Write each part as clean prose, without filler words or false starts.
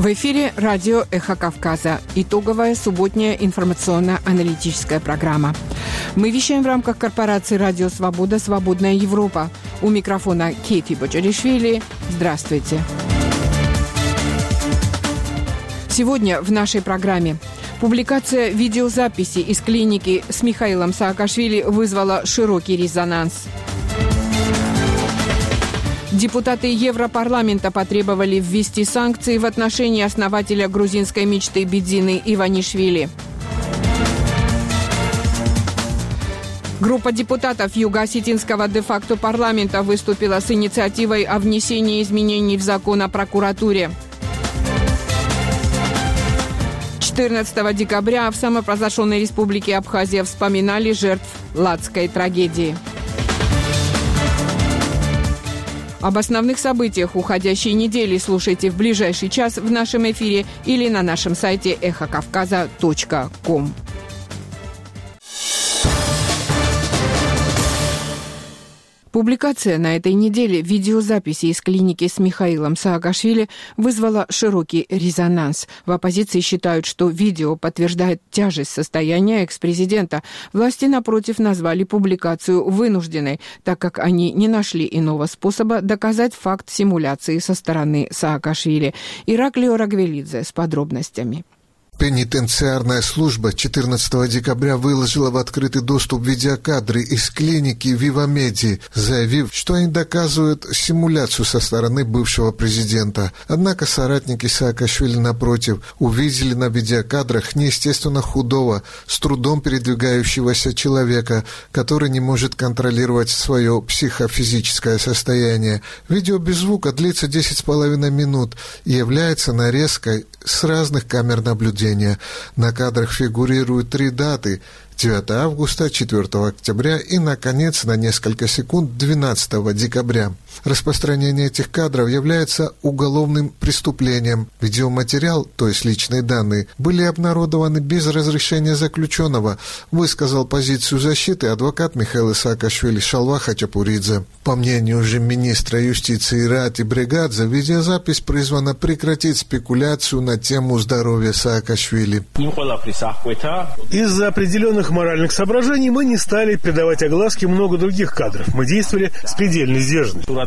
В эфире радио «Эхо Кавказа». Итоговая субботняя информационно-аналитическая программа. Мы вещаем в рамках корпорации «Радио Свобода. Свободная Европа». У микрофона Кейти Боджаришвили. Здравствуйте. Сегодня в нашей программе публикация видеозаписи из клиники с Михаилом Саакашвили вызвала широкий резонанс. Депутаты Европарламента потребовали ввести санкции в отношении основателя грузинской мечты Бидзины Иванишвили. Группа депутатов Юго-Осетинского де-факто парламента выступила с инициативой о внесении изменений в закон о прокуратуре. 14 декабря в самопровозглашенной республике Абхазия вспоминали жертв Ладской трагедии. Об основных событиях уходящей недели слушайте в ближайший час в нашем эфире или на нашем сайте эхокавказа.ком. Публикация на этой неделе видеозаписи из клиники с Михаилом Саакашвили вызвала широкий резонанс. В оппозиции считают, что видео подтверждает тяжесть состояния экс-президента. Власти, напротив, назвали публикацию вынужденной, так как они не нашли иного способа доказать факт симуляции со стороны Саакашвили. Ираклио Рагвелидзе с подробностями. Пенитенциарная служба 14 декабря выложила в открытый доступ видеокадры из клиники Вивамеди, заявив, что они доказывают симуляцию со стороны бывшего президента. Однако соратники Саакашвили, напротив, увидели на видеокадрах неестественно худого, с трудом передвигающегося человека, который не может контролировать свое психофизическое состояние. Видео без звука длится 10,5 минут и является нарезкой с разных камер наблюдения. На кадрах фигурируют 3 даты: 9 августа, 4 октября и, наконец, на несколько секунд 12 декабря. Распространение этих кадров является уголовным преступлением. Видеоматериал, то есть личные данные, были обнародованы без разрешения заключенного, высказал позицию защиты адвокат Михаила Саакашвили Шалва Хачапуридзе. По мнению же министра юстиции Рати Бригадзе, видеозапись призвана прекратить спекуляцию на тему здоровья Саакашвили. Из-за определенных моральных соображений мы не стали придавать огласке много других кадров. Мы действовали с предельной сдержанностью.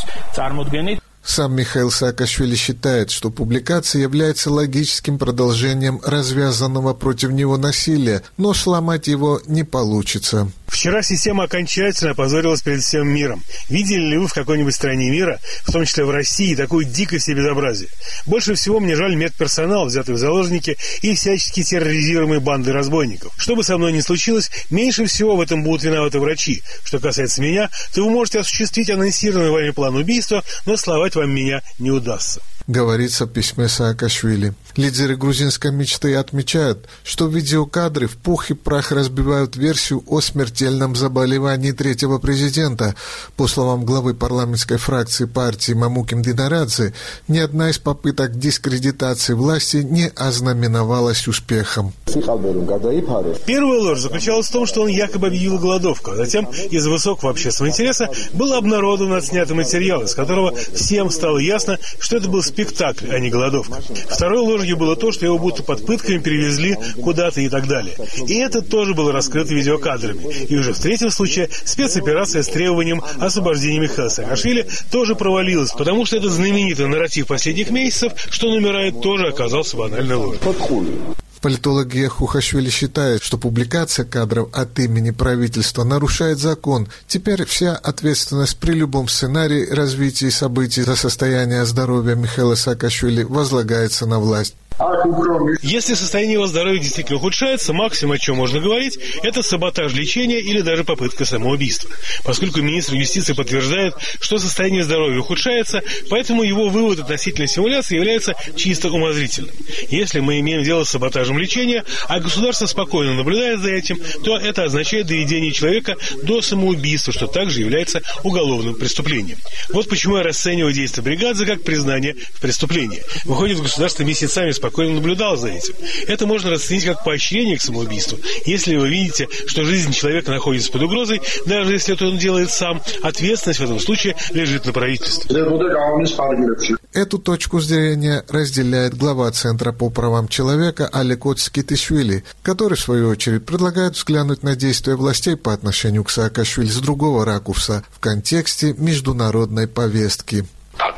Сам Михаил Саакашвили считает, что публикация является логическим продолжением развязанного против него насилия, но сломать его не получится. Вчера система окончательно опозорилась перед всем миром. Видели ли вы в какой-нибудь стране мира, в том числе в России, такое дикое себе безобразие? Больше всего мне жаль медперсонал, взятый в заложники, и всячески терроризируемые банды разбойников. Что бы со мной ни случилось, меньше всего в этом будут виноваты врачи. Что касается меня, то вы можете осуществить анонсированный вами план убийства, но словать вам меня не удастся. Говорится в письме Саакашвили. Лидеры грузинской мечты отмечают, что видеокадры в пух и прах разбивают версию о смертельном заболевании третьего президента. По словам главы парламентской фракции партии Мамуким Динарадзе, ни одна из попыток дискредитации власти не ознаменовалась успехом. Первая ложь заключалась в том, что он якобы объявил голодовку, а затем из-за высокого общественного интереса был обнародован отснятый материал, из которого всем стало ясно, что это был спектакль, а не голодовка. Второй ложью было то, что его будто под пытками перевезли куда-то и так далее. И это тоже было раскрыто видеокадрами. И уже в третьем случае спецоперация с требованием освобождения Михаила Саакашвили тоже провалилась, потому что этот знаменитый нарратив последних месяцев, что он умирает, тоже оказался банальной ложью. Политолог Гия Хухашвили считает, что публикация кадров от имени правительства нарушает закон. Теперь вся ответственность при любом сценарии развития событий за состояние здоровья Михаила Саакашвили возлагается на власть. Если состояние его здоровья действительно ухудшается, максимум, о чем можно говорить, это саботаж лечения или даже попытка самоубийства. Поскольку министр юстиции подтверждает, что состояние здоровья ухудшается, поэтому его вывод относительно симуляции является чисто умозрительным. Если мы имеем дело с саботажем лечения, а государство спокойно наблюдает за этим, то это означает доведение человека до самоубийства, что также является уголовным преступлением. Вот почему я расцениваю действия Бригадзе как признание в преступлении. Выходит, государство месяцами спокойно наблюдало за этим. Это можно расценить как поощрение к самоубийству. Если вы видите, что жизнь человека находится под угрозой, даже если это он делает сам, ответственность в этом случае лежит на правительстве. Эту точку зрения разделяет глава Центра по правам человека Алекот Скитишвили, который, в свою очередь, предлагает взглянуть на действия властей по отношению к Саакашвили с другого ракурса в контексте международной повестки.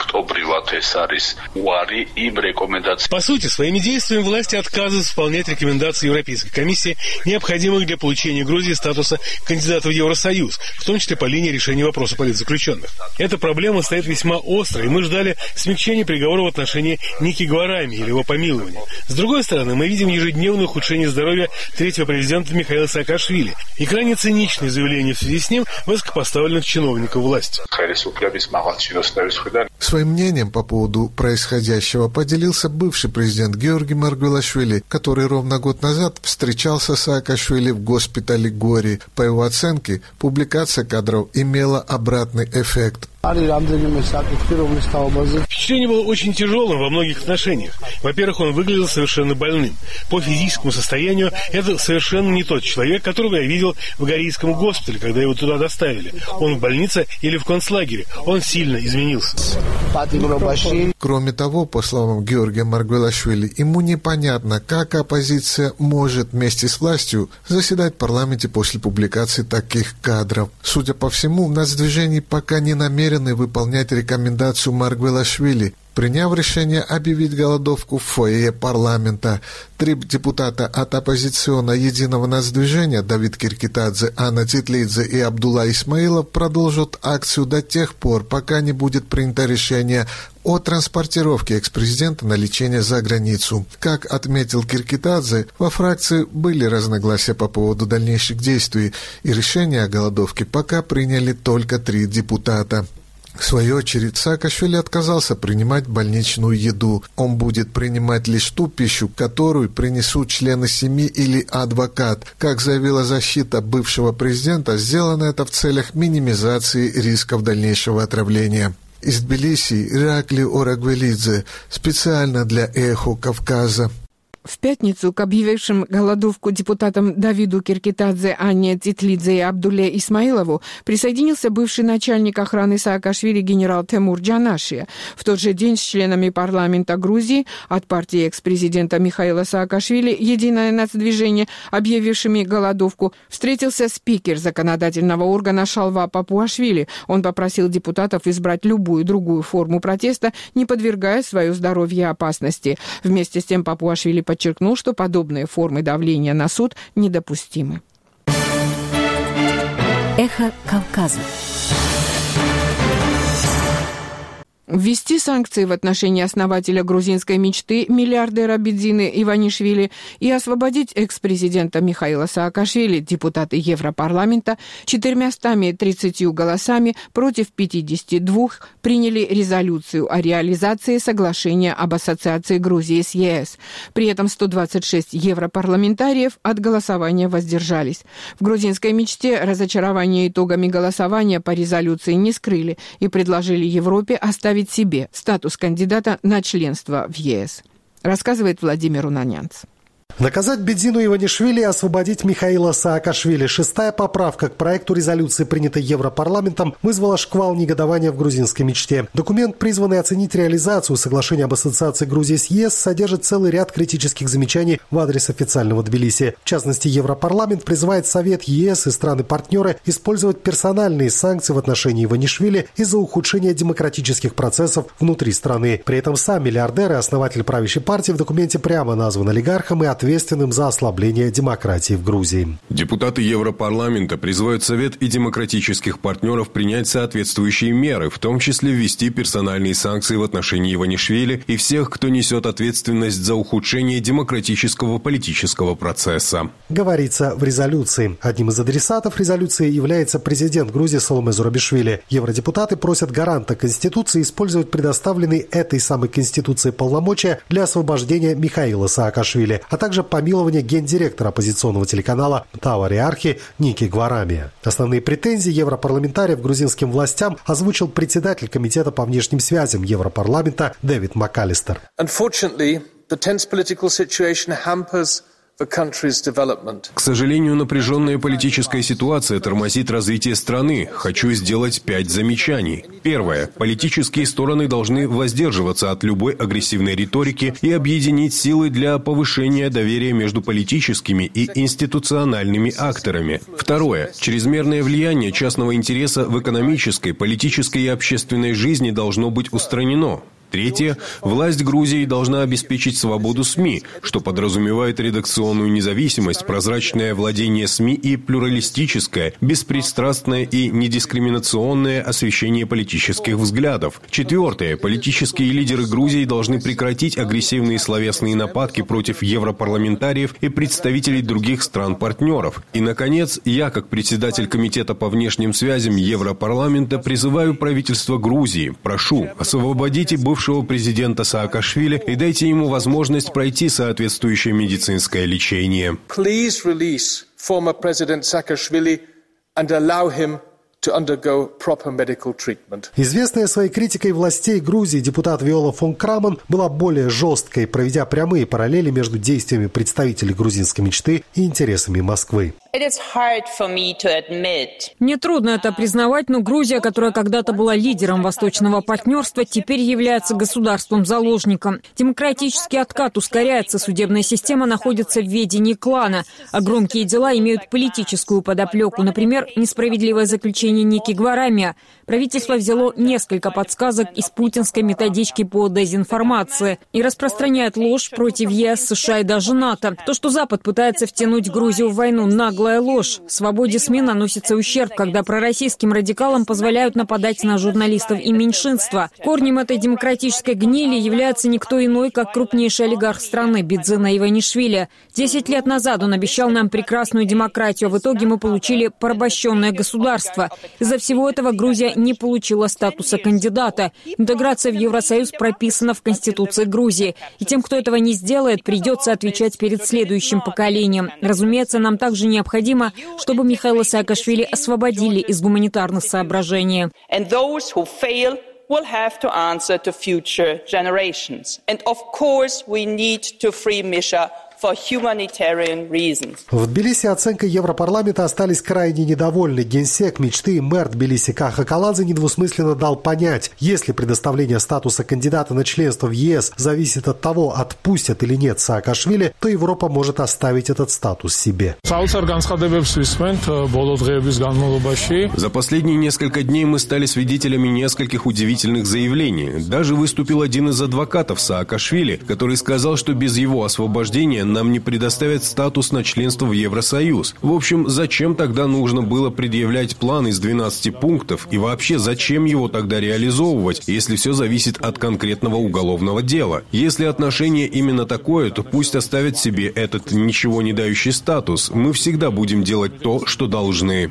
По сути, своими действиями власти отказываются выполнять рекомендации Европейской комиссии, необходимых для получения Грузии статуса кандидата в Евросоюз, в том числе по линии решения вопроса политзаключенных. Эта проблема стоит весьма остро, и мы ждали смягчения приговора в отношении Ники Гварами или его помилования. С другой стороны, мы видим ежедневное ухудшение здоровья третьего президента Михаила Саакашвили и крайне циничные заявления в связи с ним высокопоставленных чиновников власти. Своим мнением по поводу происходящего поделился бывший президент Георгий Маргвелашвили, который ровно год назад встречался с Саакашвили в госпитале Гори. По его оценке, публикация кадров имела обратный эффект. Впечатление было очень тяжелым во многих отношениях. Во-первых, он выглядел совершенно больным. По физическому состоянию это совершенно не тот человек, которого я видел в Горийском госпитале, когда его туда доставили. Он в больнице или в концлагере. Он сильно изменился. Кроме того, по словам Георгия Маргвелашвили, ему непонятно, как оппозиция может вместе с властью заседать в парламенте после публикации таких кадров. Судя по всему, в нацдвижении пока не намерены выполнять рекомендацию Маргвелашвили, приняв решение объявить голодовку в фойе парламента. 3 депутата от оппозиционного единого нацдвижения Давид Киркитадзе, Анна Титлидзе и Абдулла Исмаилов продолжат акцию до тех пор, пока не будет принято решение о транспортировке экс-президента на лечение за границу. Как отметил Киркитадзе, во фракции были разногласия по поводу дальнейших действий, и решение о голодовке пока приняли только 3 депутата. В свою очередь, Саакашвили отказался принимать больничную еду. Он будет принимать лишь ту пищу, которую принесут члены семьи или адвокат. Как заявила защита бывшего президента, сделано это в целях минимизации рисков дальнейшего отравления. Из Тбилиси Иракли Орагвелидзе, специально для «Эхо Кавказа». В пятницу к объявившим голодовку депутатам Давиду Киркитадзе, Анне Титлидзе и Абдулле Исмаилову присоединился бывший начальник охраны Саакашвили генерал Темур Джанашия. В тот же день с членами парламента Грузии от партии экс-президента Михаила Саакашвили «Единое нацдвижение», объявившими голодовку, встретился спикер законодательного органа Шалва Папуашвили. Он попросил депутатов избрать любую другую форму протеста, не подвергая свое здоровье опасности. Вместе с тем Папуашвили подчеркнул, что подобные формы давления на суд недопустимы. Эхо Кавказа. Ввести санкции в отношении основателя грузинской мечты, миллиардера Бидзины Иванишвили, и освободить экс-президента Михаила Саакашвили депутаты Европарламента 430 голосами против 52 приняли резолюцию о реализации соглашения об ассоциации Грузии с ЕС. При этом 126 европарламентариев от голосования воздержались. В грузинской мечте разочарование итогами голосования по резолюции не скрыли и предложили Европе оставить себе статус кандидата на членство в ЕС, рассказывает Владимир Унанянц. Наказать Бидзину Иванишвили и освободить Михаила Саакашвили. 6-я поправка к проекту резолюции, принятой Европарламентом, вызвала шквал негодования в грузинской мечте. Документ, призванный оценить реализацию соглашения об ассоциации Грузии с ЕС, содержит целый ряд критических замечаний в адрес официального Тбилиси. В частности, Европарламент призывает Совет ЕС и страны-партнеры использовать персональные санкции в отношении Иванишвили из-за ухудшения демократических процессов внутри страны. При этом сам миллиардер и основатель правящей партии в документе прямо назван олигархом и ответственным за ослабление демократии в Грузии. Депутаты Европарламента призывают Совет и демократических партнеров принять соответствующие меры, в том числе ввести персональные санкции в отношении Иванишвили и всех, кто несет ответственность за ухудшение демократического политического процесса. Говорится в резолюции. Одним из адресатов резолюции является президент Грузии Саломе Зурабишвили. Евродепутаты просят гаранта Конституции использовать предоставленные этой самой Конституцией полномочия для освобождения Михаила Саакашвили, а также помилование гендиректора оппозиционного телеканала Тавариархи Ники Гварами. Основные претензии европарламентариев грузинским властям озвучил председатель Комитета по внешним связям Европарламента Дэвид МакАлистер. К сожалению, напряженная политическая ситуация тормозит развитие страны. Хочу сделать 5 замечаний. Первое. Политические стороны должны воздерживаться от любой агрессивной риторики и объединить силы для повышения доверия между политическими и институциональными акторами. Второе. Чрезмерное влияние частного интереса в экономической, политической и общественной жизни должно быть устранено. Третье. Власть Грузии должна обеспечить свободу СМИ, что подразумевает редакционную независимость, прозрачное владение СМИ и плюралистическое, беспристрастное и недискриминационное освещение политических взглядов. Четвертое. Политические лидеры Грузии должны прекратить агрессивные словесные нападки против европарламентариев и представителей других стран-партнеров. И, наконец, я, как председатель Комитета по внешним связям Европарламента, призываю правительство Грузии, прошу, освободите бывшего президента Саакашвили и дайте ему возможность пройти соответствующее медицинское лечение. Please release former President Saakashvili and allow him to undergo proper medical treatment. Известная своей критикой властей Грузии депутат Виола фон Крамон была более жесткой, проведя прямые параллели между действиями представителей грузинской мечты и интересами Москвы. Мне трудно это признавать, но Грузия, которая когда-то была лидером восточного партнерства, теперь является государством-заложником. Демократический откат ускоряется, судебная система находится в ведении клана, а громкие дела имеют политическую подоплеку. Например, несправедливое заключение Ники Гварамия. Правительство взяло несколько подсказок из путинской методички по дезинформации и распространяет ложь против ЕС, США и даже НАТО. То, что Запад пытается втянуть Грузию в войну, наглая ложь. Свободе СМИ наносится ущерб, когда пророссийским радикалам позволяют нападать на журналистов и меньшинства. Корнем этой демократической гнили является никто иной, как крупнейший олигарх страны Бидзина Иванишвили. 10 лет назад он обещал нам прекрасную демократию, а в итоге мы получили порабощенное государство. Из-за всего этого Грузия не получила статуса кандидата. Интеграция в Евросоюз прописана в Конституции Грузии. И тем, кто этого не сделает, придется отвечать перед следующим поколением. Разумеется, нам также необходимо, чтобы Михаила Саакашвили освободили из гуманитарных соображений. Will have to answer to future generations. And of course we need to free Misha for humanitarian reasons. В Тбилиси оценкой Европарламента остались крайне недовольны. Генсек мечты и мэр Тбилиси Каха Каладзе недвусмысленно дал понять, если предоставление статуса кандидата на членство в ЕС зависит от того, отпустят или нет Саакашвили, то Европа может оставить этот статус себе. За последние несколько дней мы стали свидетелями нескольких удивительных заявлений. Даже выступил один из адвокатов Саакашвили, который сказал, что без его освобождения нам не предоставят статус на членство в Евросоюз. В общем, зачем тогда нужно было предъявлять план из 12 пунктов и вообще зачем его тогда реализовывать, если все зависит от конкретного уголовного дела? Если отношение именно такое, то пусть оставят себе этот ничего не дающий статус. Мы всегда будем делать то, что должны.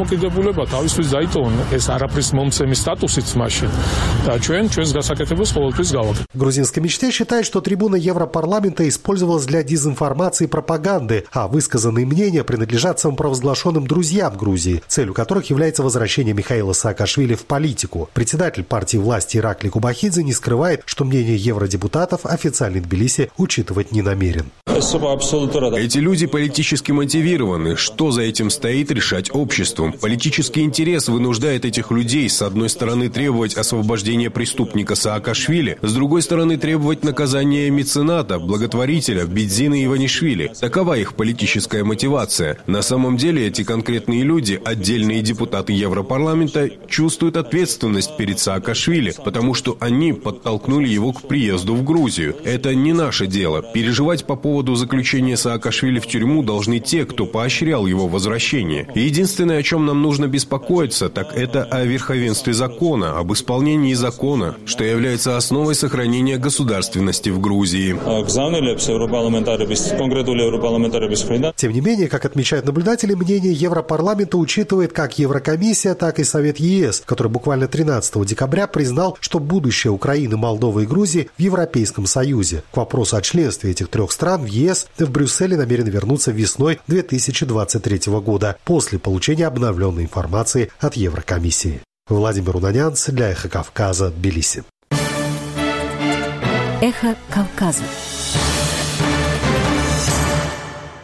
Грузинская мечта считает, что трибуна Европарламента использовалась для дезинформации и пропаганды, а высказанные мнения принадлежат самопровозглашенным друзьям Грузии, целью которых является возвращение Михаила Саакашвили в политику. Председатель партии власти Иракли Кубахидзе не скрывает, что мнение евродепутатов официальный Тбилиси учитывать не намерен. Эти люди политически мотивированы. Что за этим стоит, решать обществом. Политический интерес вынуждает этих людей, с одной стороны, требовать освобождения преступника Саакашвили, с другой стороны, требовать наказания мецената, благотворителя Бидзина Иванишвили. Такова их политическая мотивация. На самом деле эти конкретные люди, отдельные депутаты Европарламента, чувствуют ответственность перед Саакашвили, потому что они подтолкнули его к приезду в Грузию. Это не наше дело. Переживать по поводу заключения Саакашвили в тюрьму должны те, кто поощрял его возвращение. И единственное, о чем нам нужно беспокоиться, так это о верховенстве закона, об исполнении закона, что является основой сохранения государственности в Грузии. Тем не менее, как отмечают наблюдатели, мнение Европарламента учитывает как Еврокомиссия, так и Совет ЕС, который буквально 13 декабря признал, что будущее Украины, Молдовы и Грузии в Европейском Союзе. К вопросу о членстве этих трех стран в ЕС в Брюсселе намерен вернуться весной 2023 года, после получения обновленной информации от Еврокомиссии. Владимир Унанянц для «Эхо Кавказа», Тбилиси. «Эхо Кавказа».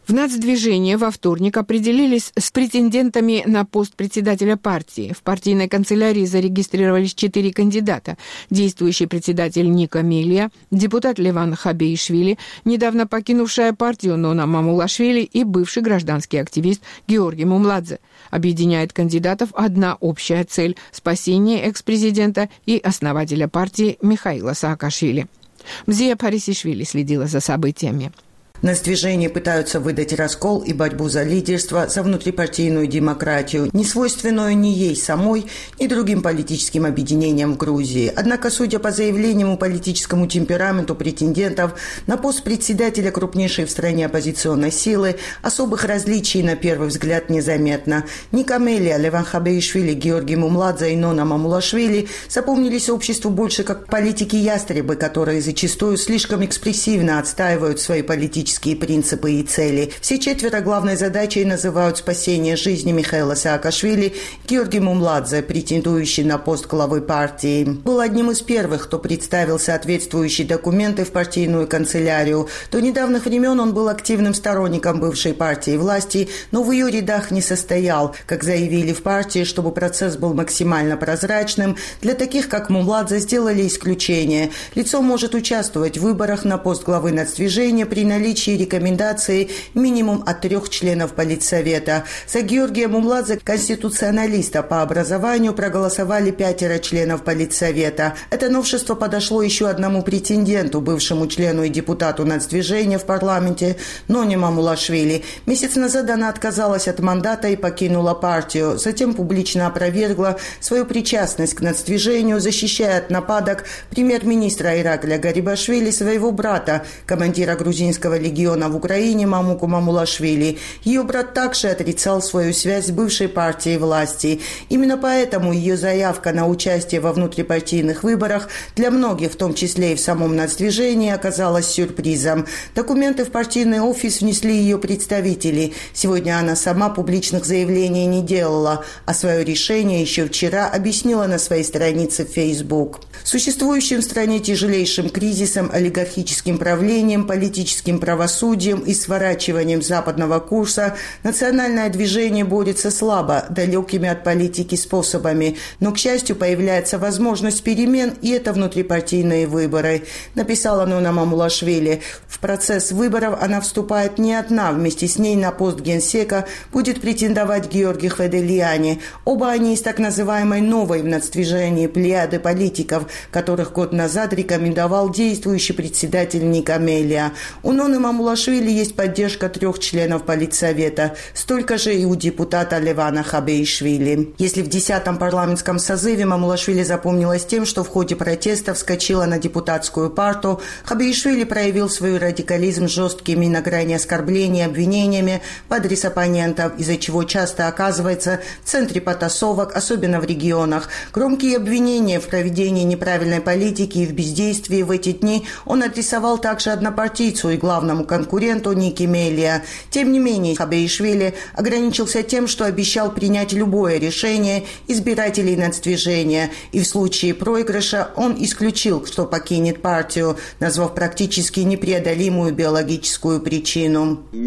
В нацдвижении во вторник определились с претендентами на пост председателя партии. В партийной канцелярии зарегистрировались 4 кандидата. Действующий председатель Ника Мелия, депутат Леван Хабеишвили, недавно покинувшая партию Нона Мамулашвили и бывший гражданский активист Георгий Мумладзе. Объединяет кандидатов одна общая цель – спасение экс-президента и основателя партии Михаила Саакашвили. Мзия Парисишвили следила за событиями. Нацдвижение пытаются выдать раскол и борьбу за лидерство, за внутрипартийную демократию, не свойственную ни ей самой, ни другим политическим объединениям в Грузии. Однако, судя по заявлениям и политическому темпераменту претендентов на пост председателя крупнейшей в стране оппозиционной силы, особых различий на первый взгляд незаметно. Ника Мелия, Леван Хабеишвили, Георгий Мумладзе и Нона Мамулашвили запомнились обществу больше как политики-ястребы, которые зачастую слишком экспрессивно отстаивают свои политические принципы и цели. Все 4 главной задачей называют спасение жизни Михаила Саакашвили. Георгий Мумладзе, претендующий на пост главы партии, был одним из первых, кто представил соответствующие документы в партийную канцелярию. До недавних времен он был активным сторонником бывшей партии власти, но в ее рядах не состоял. Как заявили в партии, чтобы процесс был максимально прозрачным, для таких, как Мумладзе, сделали исключение. Лицо может участвовать в выборах на пост главы нацдвижения при наличии рекомендации минимум от 3 членов Политсовета. За Георгия Мумладзе, конституционалиста по образованию, проголосовали 5 членов Политсовета. Это новшество подошло еще одному претенденту, бывшему члену и депутату нацдвижения в парламенте Ноне Мамулашвили. Месяц назад она отказалась от мандата и покинула партию. Затем публично опровергла свою причастность к нацдвижению, защищая от нападок премьер-министра Иракля Гарибашвили, своего брата, командира грузинского легиона в Украине Мамуку Мамулашвили. Ее брат также отрицал свою связь с бывшей партией власти. Именно поэтому ее заявка на участие во внутрипартийных выборах для многих, в том числе и в самом нацдвижении, оказалась сюрпризом. Документы в партийный офис внесли ее представители. Сегодня она сама публичных заявлений не делала, а свое решение еще вчера объяснила на своей странице в Facebook. Существующим в стране тяжелейшим кризисом, олигархическим правлением, политическим правосудием и сворачиванием западного курса национальное движение борется слабо, далекими от политики способами. Но, к счастью, появляется возможность перемен, и это внутрипартийные выборы. Написала Нона Мамулашвили. В процесс выборов она вступает не одна. Вместе с ней на пост генсека будет претендовать Георгий Хведелиани. Оба они из так называемой новой в нацдвижении плеяды политиков, которых год назад рекомендовал действующий председатель Ника Мелия. У Ноны Мамулашвили есть поддержка 3 членов Политсовета, столько же и у депутата Левана Хабеишвили. Если в 10-м парламентском созыве Мамулашвили запомнилась тем, что в ходе протеста вскочила на депутатскую парту, Хабеишвили проявил свой радикализм жесткими на грани оскорблений и обвинениями в адрес оппонентов, из-за чего часто оказывается в центре потасовок, особенно в регионах. Громкие обвинения в проведении неправильной политики и в бездействии в эти дни он адресовал также однопартийцу и главному конкуренту Нике Мелия. Тем не менее, Хабеишвили ограничился тем, что обещал принять любое решение избирателей нацдвижения, и в случае проигрыша он исключил, что покинет партию, назвав практически непреодолимую биологическую причину. У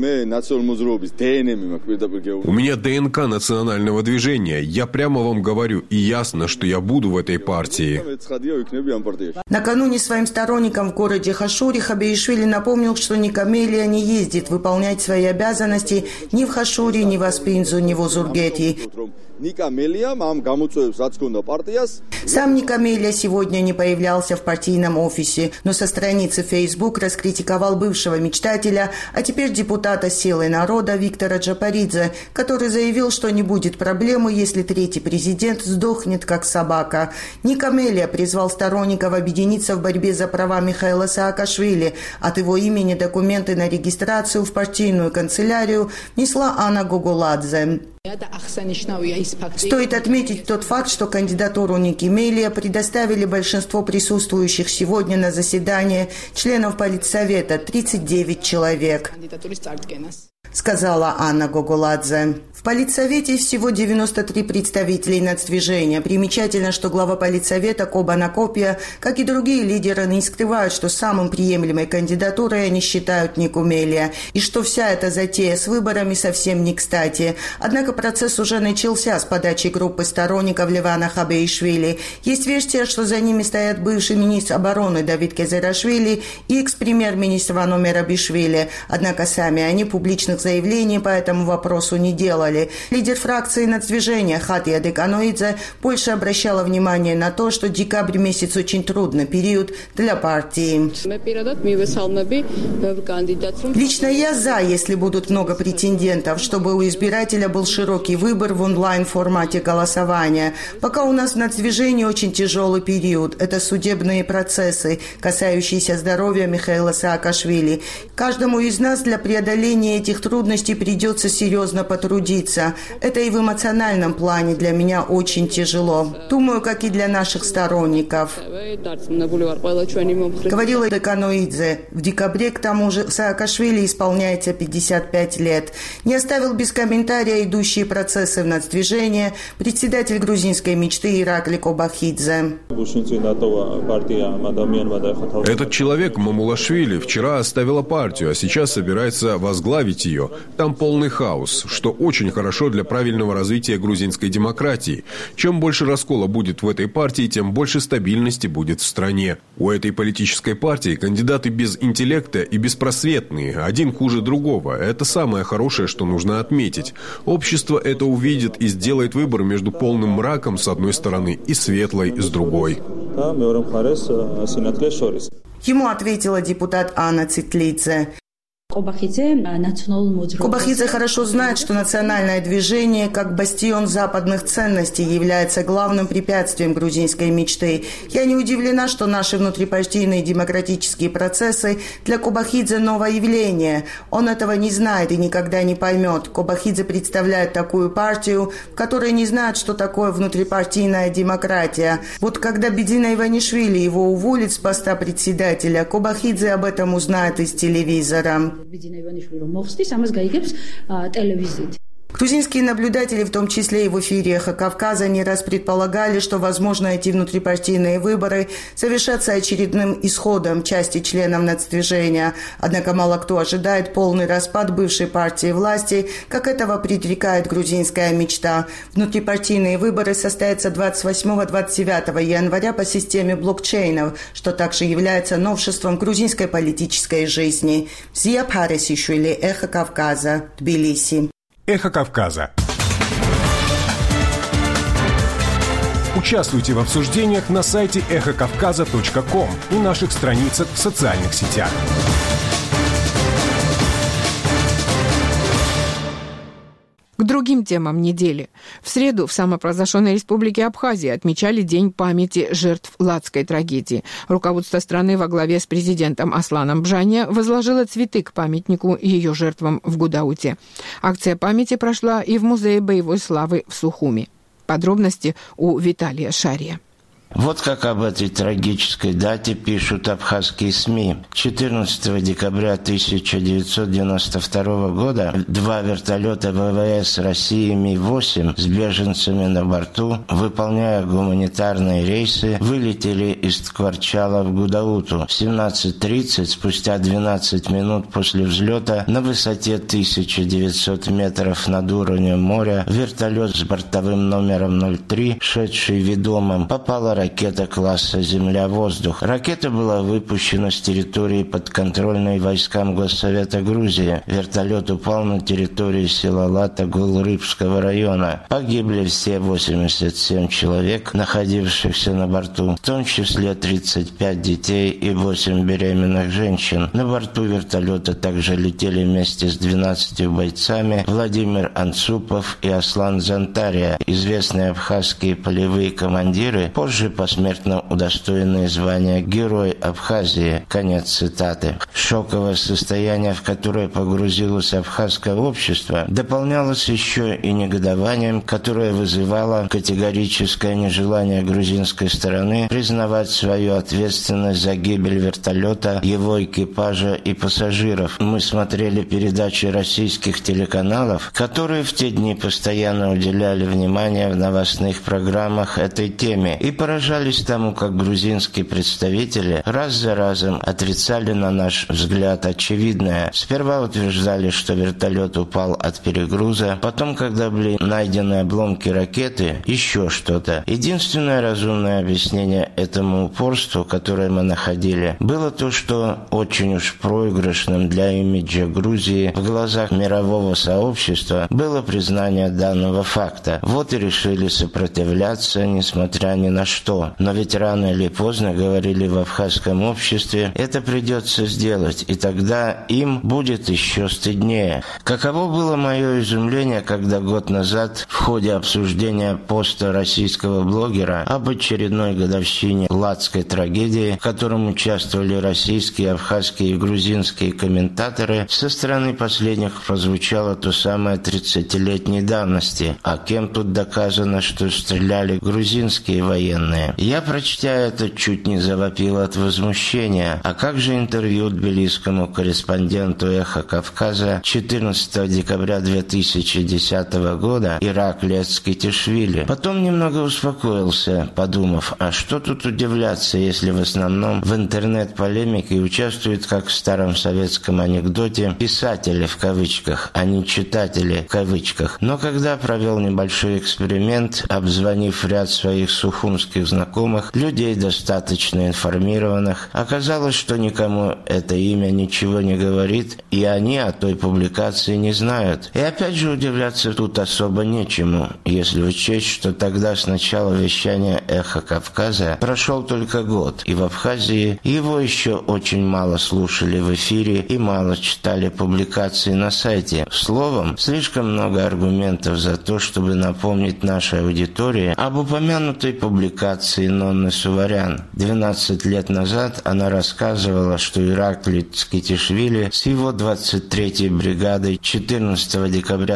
меня ДНК национального движения. Я прямо вам говорю, и ясно, что я буду в этой партии. Накануне своим сторонникам в городе Хашури Хабеишвили напомнил, что Ника Мелия не ездит выполнять свои обязанности ни в Хашури, ни в Аспинзу, ни в Озургети. Сам Ника Мелия сегодня не появлялся в партийном офисе, но со страницы Facebook раскритиковал бывшего мечтателя, а теперь депутата «Силы народа» Виктора Джапаридзе, который заявил, что не будет проблемы, если 3-й президент сдохнет как собака. Ника Мелия призвал сторонников объединиться в борьбе за права Михаила Саакашвили. От его имени документы на регистрацию в партийную канцелярию внесла Анна Гогуладзе. Стоит отметить тот факт, что кандидатуру Ники Мелия предоставили большинство присутствующих сегодня на заседании членов Политсовета – 39 человек. сказала Анна Гогуладзе. В Политсовете всего 93 представителей нацдвижения. Примечательно, что глава Политсовета Коба Накопия, как и другие лидеры, не скрывают, что самым приемлемой кандидатурой они считают Никумелия, и что вся эта затея с выборами совсем не кстати. Однако процесс уже начался с подачи группы сторонников Левана Хабеишвили. Есть версия, что за ними стоят бывший министр обороны Давид Кезерашвили и экс-премьер-министр Вано Мерабишвили. Однако сами они публичных заявлений по этому вопросу не делали. Лидер фракции нацдвижения Хатия Деканоидзе больше обращала внимание на то, что декабрь месяц очень трудный период для партии. Лично я за, если будут много претендентов, чтобы у избирателя был широкий выбор в онлайн-формате голосования. Пока у нас в нацдвижении очень тяжелый период. Это судебные процессы, касающиеся здоровья Михаила Саакашвили. Каждому из нас для преодоления этих трудностей придется серьезно потрудиться. Это и в эмоциональном плане для меня очень тяжело. Думаю, как и для наших сторонников. Говорила Деканоидзе. В декабре, к тому же, Саакашвили исполняется 55 лет. Не оставил без комментария идущие процессы в нацдвижении председатель грузинской мечты Иракли Кобахидзе. Этот человек, Мамулашвили, вчера оставила партию, а сейчас собирается возглавить ее. Там полный хаос, что очень хорошо для правильного развития грузинской демократии. Чем больше раскола будет в этой партии, тем больше стабильности будет в стране. У этой политической партии кандидаты без интеллекта и беспросветные, один хуже другого. Это самое хорошее, что нужно отметить. Общество это увидит и сделает выбор между полным мраком с одной стороны и светлой с другой. Ему ответила депутат Анна Цитлидзе. Кобахидзе хорошо знает, что национальное движение, как бастион западных ценностей, является главным препятствием грузинской мечты. Я не удивлена, что наши внутрипартийные демократические процессы для Кобахидзе новое явление. Он этого не знает и никогда не поймет. Кобахидзе представляет такую партию, в которой не знают, что такое внутрипартийная демократия. Вот когда Бедина Иванишвили его уволит с поста председателя, Кобахидзе об этом узнает из телевизора. Грузинские наблюдатели, в том числе и в эфире «Эхо Кавказа», не раз предполагали, что, возможно, эти внутрипартийные выборы завершатся очередным исходом части членов нацдвижения. Однако мало кто ожидает полный распад бывшей партии власти, как этого предрекает грузинская мечта. Внутрипартийные выборы состоятся 28-29 января по системе блокчейнов, что также является новшеством грузинской политической жизни. Зия Паресишвили, «Эхо Кавказа», Тбилиси. «Эхо Кавказа». Участвуйте в обсуждениях на сайте эхокавказа.ком и наших страницах в социальных сетях. К другим темам недели. В среду в самопровозглашенной республике Абхазия отмечали День памяти жертв Ладской трагедии. Руководство страны во главе с президентом Асланом Бжания возложило цветы к памятнику ее жертвам в Гудауте. Акция памяти прошла и в Музее боевой славы в Сухуми. Подробности у Виталия Шария. Вот как об этой трагической дате пишут абхазские СМИ. 14 декабря 1992 года два вертолета ВВС России Ми-8 с беженцами на борту, выполняя гуманитарные рейсы, вылетели из Ткварчала в Гудауту. В 17:30, спустя 12 минут после взлета, на высоте 1900 метров над уровнем моря, вертолет с бортовым номером 03, шедший ведомым, попала ракета класса «Земля-воздух». Ракета была выпущена с территории подконтрольной войскам Госсовета Грузии. Вертолет упал на территории села Лата Гулрыбского района. Погибли все 87 человек, находившихся на борту, в том числе 35 детей и 8 беременных женщин. На борту вертолета также летели вместе с 12 бойцами Владимир Анцупов и Аслан Зантария, известные абхазские полевые командиры, позже посмертно удостоенные звания Герой Абхазии. Конец цитаты. Шоковое состояние, в которое погрузилось абхазское общество, дополнялось еще и негодованием, которое вызывало категорическое нежелание грузинской стороны признавать свою ответственность за гибель вертолета, его экипажа и пассажиров. Мы смотрели передачи российских телеканалов, которые в те дни постоянно уделяли внимание в новостных программах этой теме и поражались тому, как грузинские представители раз за разом отрицали, на наш взгляд, очевидное. Сперва утверждали, что вертолет упал от перегруза, потом, когда были найдены обломки ракеты, еще что-то. Единственное разумное объяснение этому упорству, которое мы находили, было то, что очень уж проигрышным для имиджа Грузии в глазах мирового сообщества было признание данного факта. Вот и решили сопротивляться, несмотря ни на что. Но ведь рано или поздно, говорили в абхазском обществе, это придется сделать, и тогда им будет еще стыднее. Каково было мое изумление, когда год назад в ходе обсуждения поста российского блогера об очередной годовщине ладской трагедии, в котором участвовали российские, абхазские и грузинские комментаторы, со стороны последних прозвучало то самое 30-летней давности. А кем тут доказано, что стреляли грузинские военные? Я, прочтя это, чуть не завопил от возмущения. А как же интервью тбилисскому корреспонденту «Эхо Кавказа» 14 декабря 2010 года Ираклия Цкитишвили? Потом немного успокоился, подумав, а что тут удивляться, если в основном в интернет-полемике участвуют, как в старом советском анекдоте, писатели в кавычках, а не читатели в кавычках. Но когда провел небольшой эксперимент, обзвонив ряд своих сухумских знакомых, людей достаточно информированных, оказалось, что никому это имя ничего не говорит, и они о той публикации не знают. И опять же удивляться тут особо нечему, если учесть, что тогда с начала вещания «Эхо Кавказа» прошел только год, и в Абхазии его еще очень мало слушали в эфире и мало читали публикации на сайте. Словом, слишком много аргументов за то, чтобы напомнить нашей аудитории об упомянутой публикации Нонны Суварян. 12 лет назад она рассказывала, что Ираклий Цкитишвили с его 23-й бригадой 14 декабря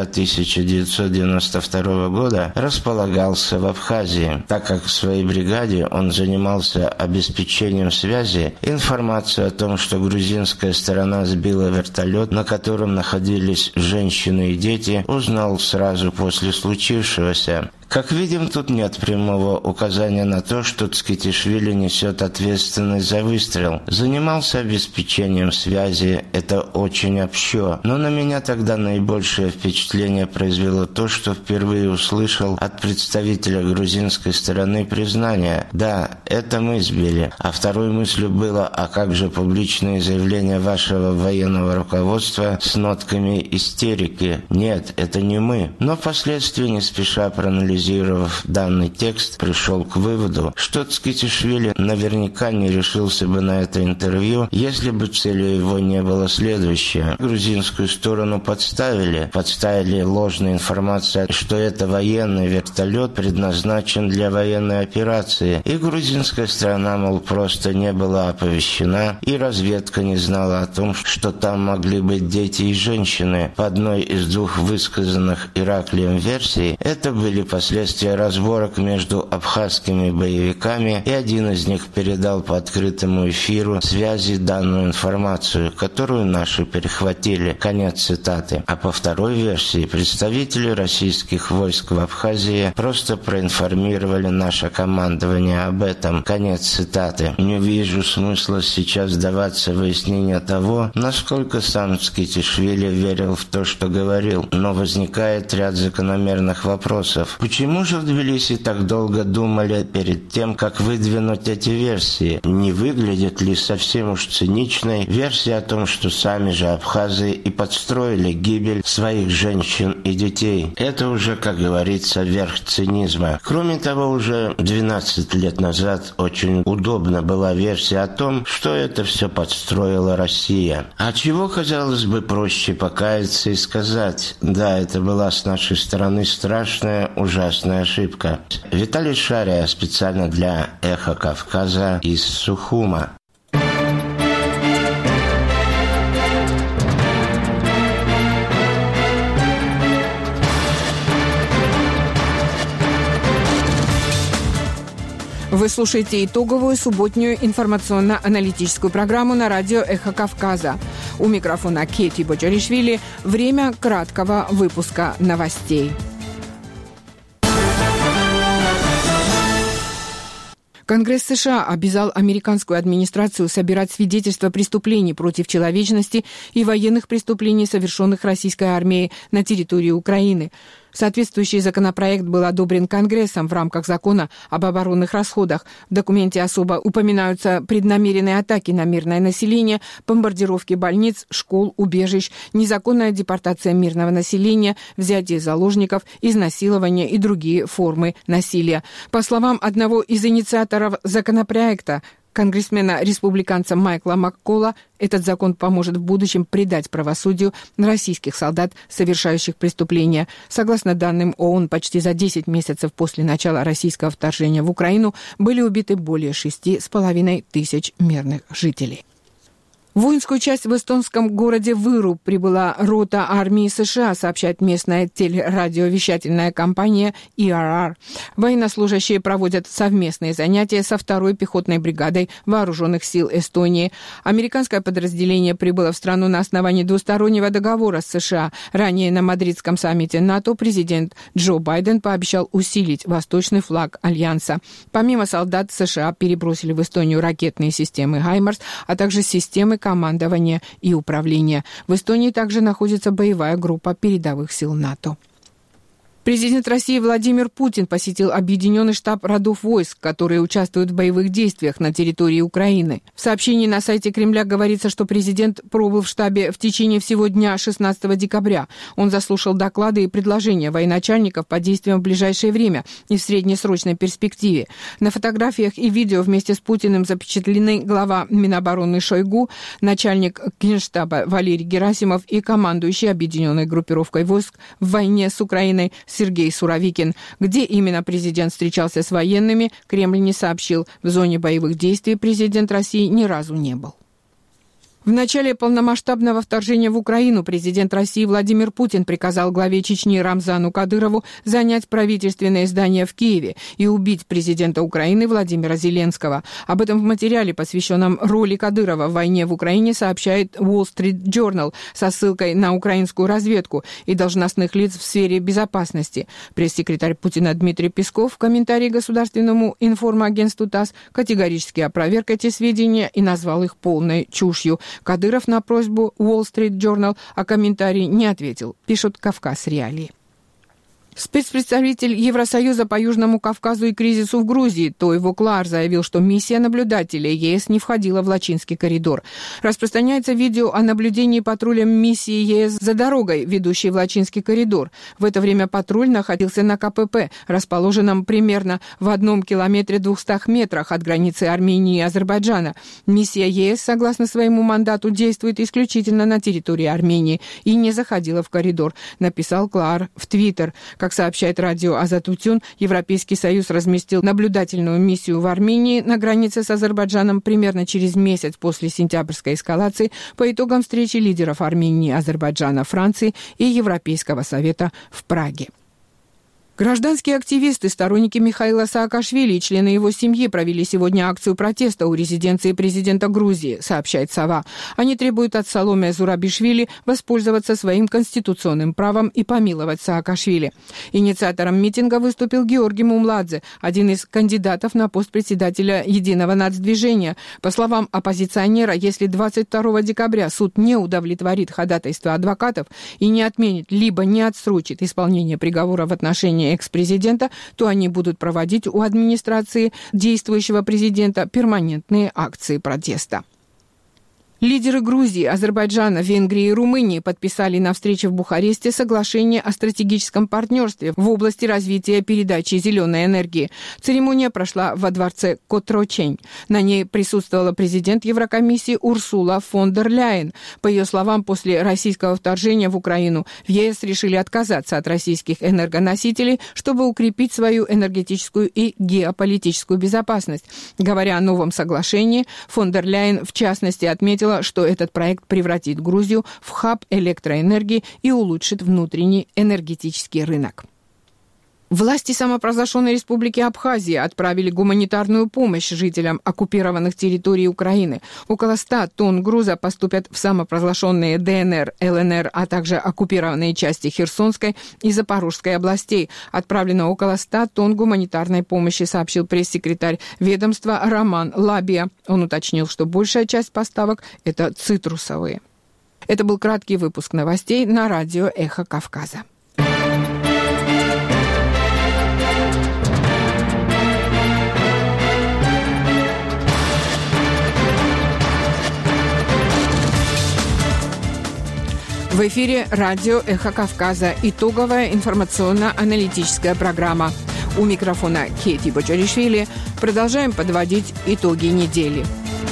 1992 года располагался в Абхазии. Так как в своей бригаде он занимался обеспечением связи, информацию о том, что грузинская сторона сбила вертолет, на котором находились женщины и дети, узнал сразу после случившегося. Как видим, тут нет прямого указания на то, что Цкитишвили несет ответственность за выстрел. Занимался обеспечением связи, это очень общо. Но на меня тогда наибольшее впечатление произвело то, что впервые услышал от представителя грузинской стороны признание: да, это мы сбили. А второй мыслью было: а как же публичные заявления вашего военного руководства с нотками истерики? Нет, это не мы. Но впоследствии, не спеша проанализировав данный текст, пришел к выводу, что Цкитишвили наверняка не решился бы на это интервью, если бы целью его не было следующее. Грузинскую сторону подставили ложной информацией, что это военный вертолет предназначен для военной операции, и грузинская сторона, мол, просто не была оповещена, и разведка не знала о том, что там могли быть дети и женщины. По одной из двух высказанных Ираклием версий, это были последствия разборок между абхазскими боевиками, и один из них передал по открытому эфиру связи данную информацию, которую наши перехватили. Конец цитаты. А по второй версии, представители российских войск в Абхазии просто проинформировали наше командование об этом. Конец цитаты. Не вижу смысла сейчас вдаваться в выяснение того, насколько сам Цкитишвили верил в то, что говорил, но возникает ряд закономерных вопросов. Почему же в Тбилиси так долго думали перед тем, как выдвинуть эти версии? Не выглядит ли совсем уж циничной версия о том, что сами же абхазы и подстроили гибель своих женщин и детей? Это уже, как говорится, верх цинизма. Кроме того, уже 12 лет назад очень удобна была версия о том, что это все подстроила Россия. А чего, казалось бы, проще покаяться и сказать: да, это была с нашей стороны страшная, ужасная ужасная ошибка. Виталий Шария специально для «Эхо Кавказа» из Сухума. Вы слушаете итоговую субботнюю информационно-аналитическую программу на радио «Эхо Кавказа». У микрофона Кети Боджаришвили. Время краткого выпуска новостей. Конгресс США обязал американскую администрацию собирать свидетельства преступлений против человечности и военных преступлений, совершенных российской армией на территории Украины. Соответствующий законопроект был одобрен Конгрессом в рамках закона об оборонных расходах. В документе особо упоминаются преднамеренные атаки на мирное население, бомбардировки больниц, школ, убежищ, незаконная депортация мирного населения, взятие заложников, изнасилование и другие формы насилия. По словам одного из инициаторов законопроекта, конгрессмена-республиканца Майкла Маккола, этот закон поможет в будущем придать правосудию российских солдат, совершающих преступления. Согласно данным ООН, почти за 10 месяцев после начала российского вторжения в Украину были убиты более 6,5 тысяч мирных жителей. В воинскую часть в эстонском городе Выру прибыла рота армии США, сообщает местная телерадиовещательная компания ERR. Военнослужащие проводят совместные занятия со 2-й пехотной бригадой Вооруженных сил Эстонии. Американское подразделение прибыло в страну на основании двустороннего договора с США. Ранее на мадридском саммите НАТО президент Джо Байден пообещал усилить восточный флаг Альянса. Помимо солдат, США перебросили в Эстонию ракетные системы «Хаймарс», а также системы командования и управления. В Эстонии также находится боевая группа передовых сил НАТО. Президент России Владимир Путин посетил Объединенный штаб родов войск, которые участвуют в боевых действиях на территории Украины. В сообщении на сайте Кремля говорится, что президент пробыл в штабе в течение всего дня 16 декабря. Он заслушал доклады и предложения военачальников по действиям в ближайшее время и в среднесрочной перспективе. На фотографиях и видео вместе с Путиным запечатлены глава Минобороны Шойгу, начальник Генштаба Валерий Герасимов и командующий объединенной группировкой войск в войне с Украиной Сергей Суровикин. Где именно президент встречался с военными, Кремль не сообщил. В зоне боевых действий президент России ни разу не был. В начале полномасштабного вторжения в Украину президент России Владимир Путин приказал главе Чечни Рамзану Кадырову занять правительственное здание в Киеве и убить президента Украины Владимира Зеленского. Об этом в материале, посвященном роли Кадырова в войне в Украине, сообщает Wall Street Journal со ссылкой на украинскую разведку и должностных лиц в сфере безопасности. Пресс-секретарь Путина Дмитрий Песков в комментарии государственному информагентству ТАСС категорически опроверг эти сведения и назвал их полной чушью. Кадыров на просьбу Wall Street Journal о комментарии не ответил, пишут «Кавказ Реалии». Спецпредставитель Евросоюза по Южному Кавказу и кризису в Грузии Тойво Клар заявил, что миссия наблюдателя ЕС не входила в Лачинский коридор. Распространяется видео о наблюдении патрулем миссии ЕС за дорогой, ведущей в Лачинский коридор. В это время патруль находился на КПП, расположенном примерно в 1 километре 200 метрах от границы Армении и Азербайджана. Миссия ЕС, согласно своему мандату, действует исключительно на территории Армении и не заходила в коридор, написал Клар в Твиттер. Как сообщает радио Азатутюн, Европейский Союз разместил наблюдательную миссию в Армении на границе с Азербайджаном примерно через месяц после сентябрьской эскалации по итогам встречи лидеров Армении, Азербайджана, Франции и Европейского Совета в Праге. Гражданские активисты, сторонники Михаила Саакашвили и члены его семьи провели сегодня акцию протеста у резиденции президента Грузии, сообщает «Сова». Они требуют от Саломе Зурабишвили воспользоваться своим конституционным правом и помиловать Саакашвили. Инициатором митинга выступил Георгий Мумладзе, один из кандидатов на пост председателя Единого нацдвижения. По словам оппозиционера, если 22 декабря суд не удовлетворит ходатайство адвокатов и не отменит либо не отсрочит исполнение приговора в отношении экс-президента, то они будут проводить у администрации действующего президента перманентные акции протеста. Лидеры Грузии, Азербайджана, Венгрии и Румынии подписали на встрече в Бухаресте соглашение о стратегическом партнерстве в области развития передачи зеленой энергии. Церемония прошла во дворце Котрочень. На ней присутствовала президент Еврокомиссии Урсула фон дер Ляйен. По ее словам, после российского вторжения в Украину в ЕС решили отказаться от российских энергоносителей, чтобы укрепить свою энергетическую и геополитическую безопасность. Говоря о новом соглашении, фон дер Ляйен в частности отметила, что этот проект превратит Грузию в хаб электроэнергии и улучшит внутренний энергетический рынок. Власти самопровозглашенной республики Абхазия отправили гуманитарную помощь жителям оккупированных территорий Украины. Около 100 тонн груза поступят в самопровозглашенные ДНР, ЛНР, а также оккупированные части Херсонской и Запорожской областей. Отправлено около 100 тонн гуманитарной помощи, сообщил пресс-секретарь ведомства Роман Лабия. Он уточнил, что большая часть поставок – это цитрусовые. Это был краткий выпуск новостей на радио «Эхо Кавказа». В эфире радио «Эхо Кавказа». Итоговая информационно-аналитическая программа. У микрофона Кети Бочаришвили. Продолжаем подводить итоги недели.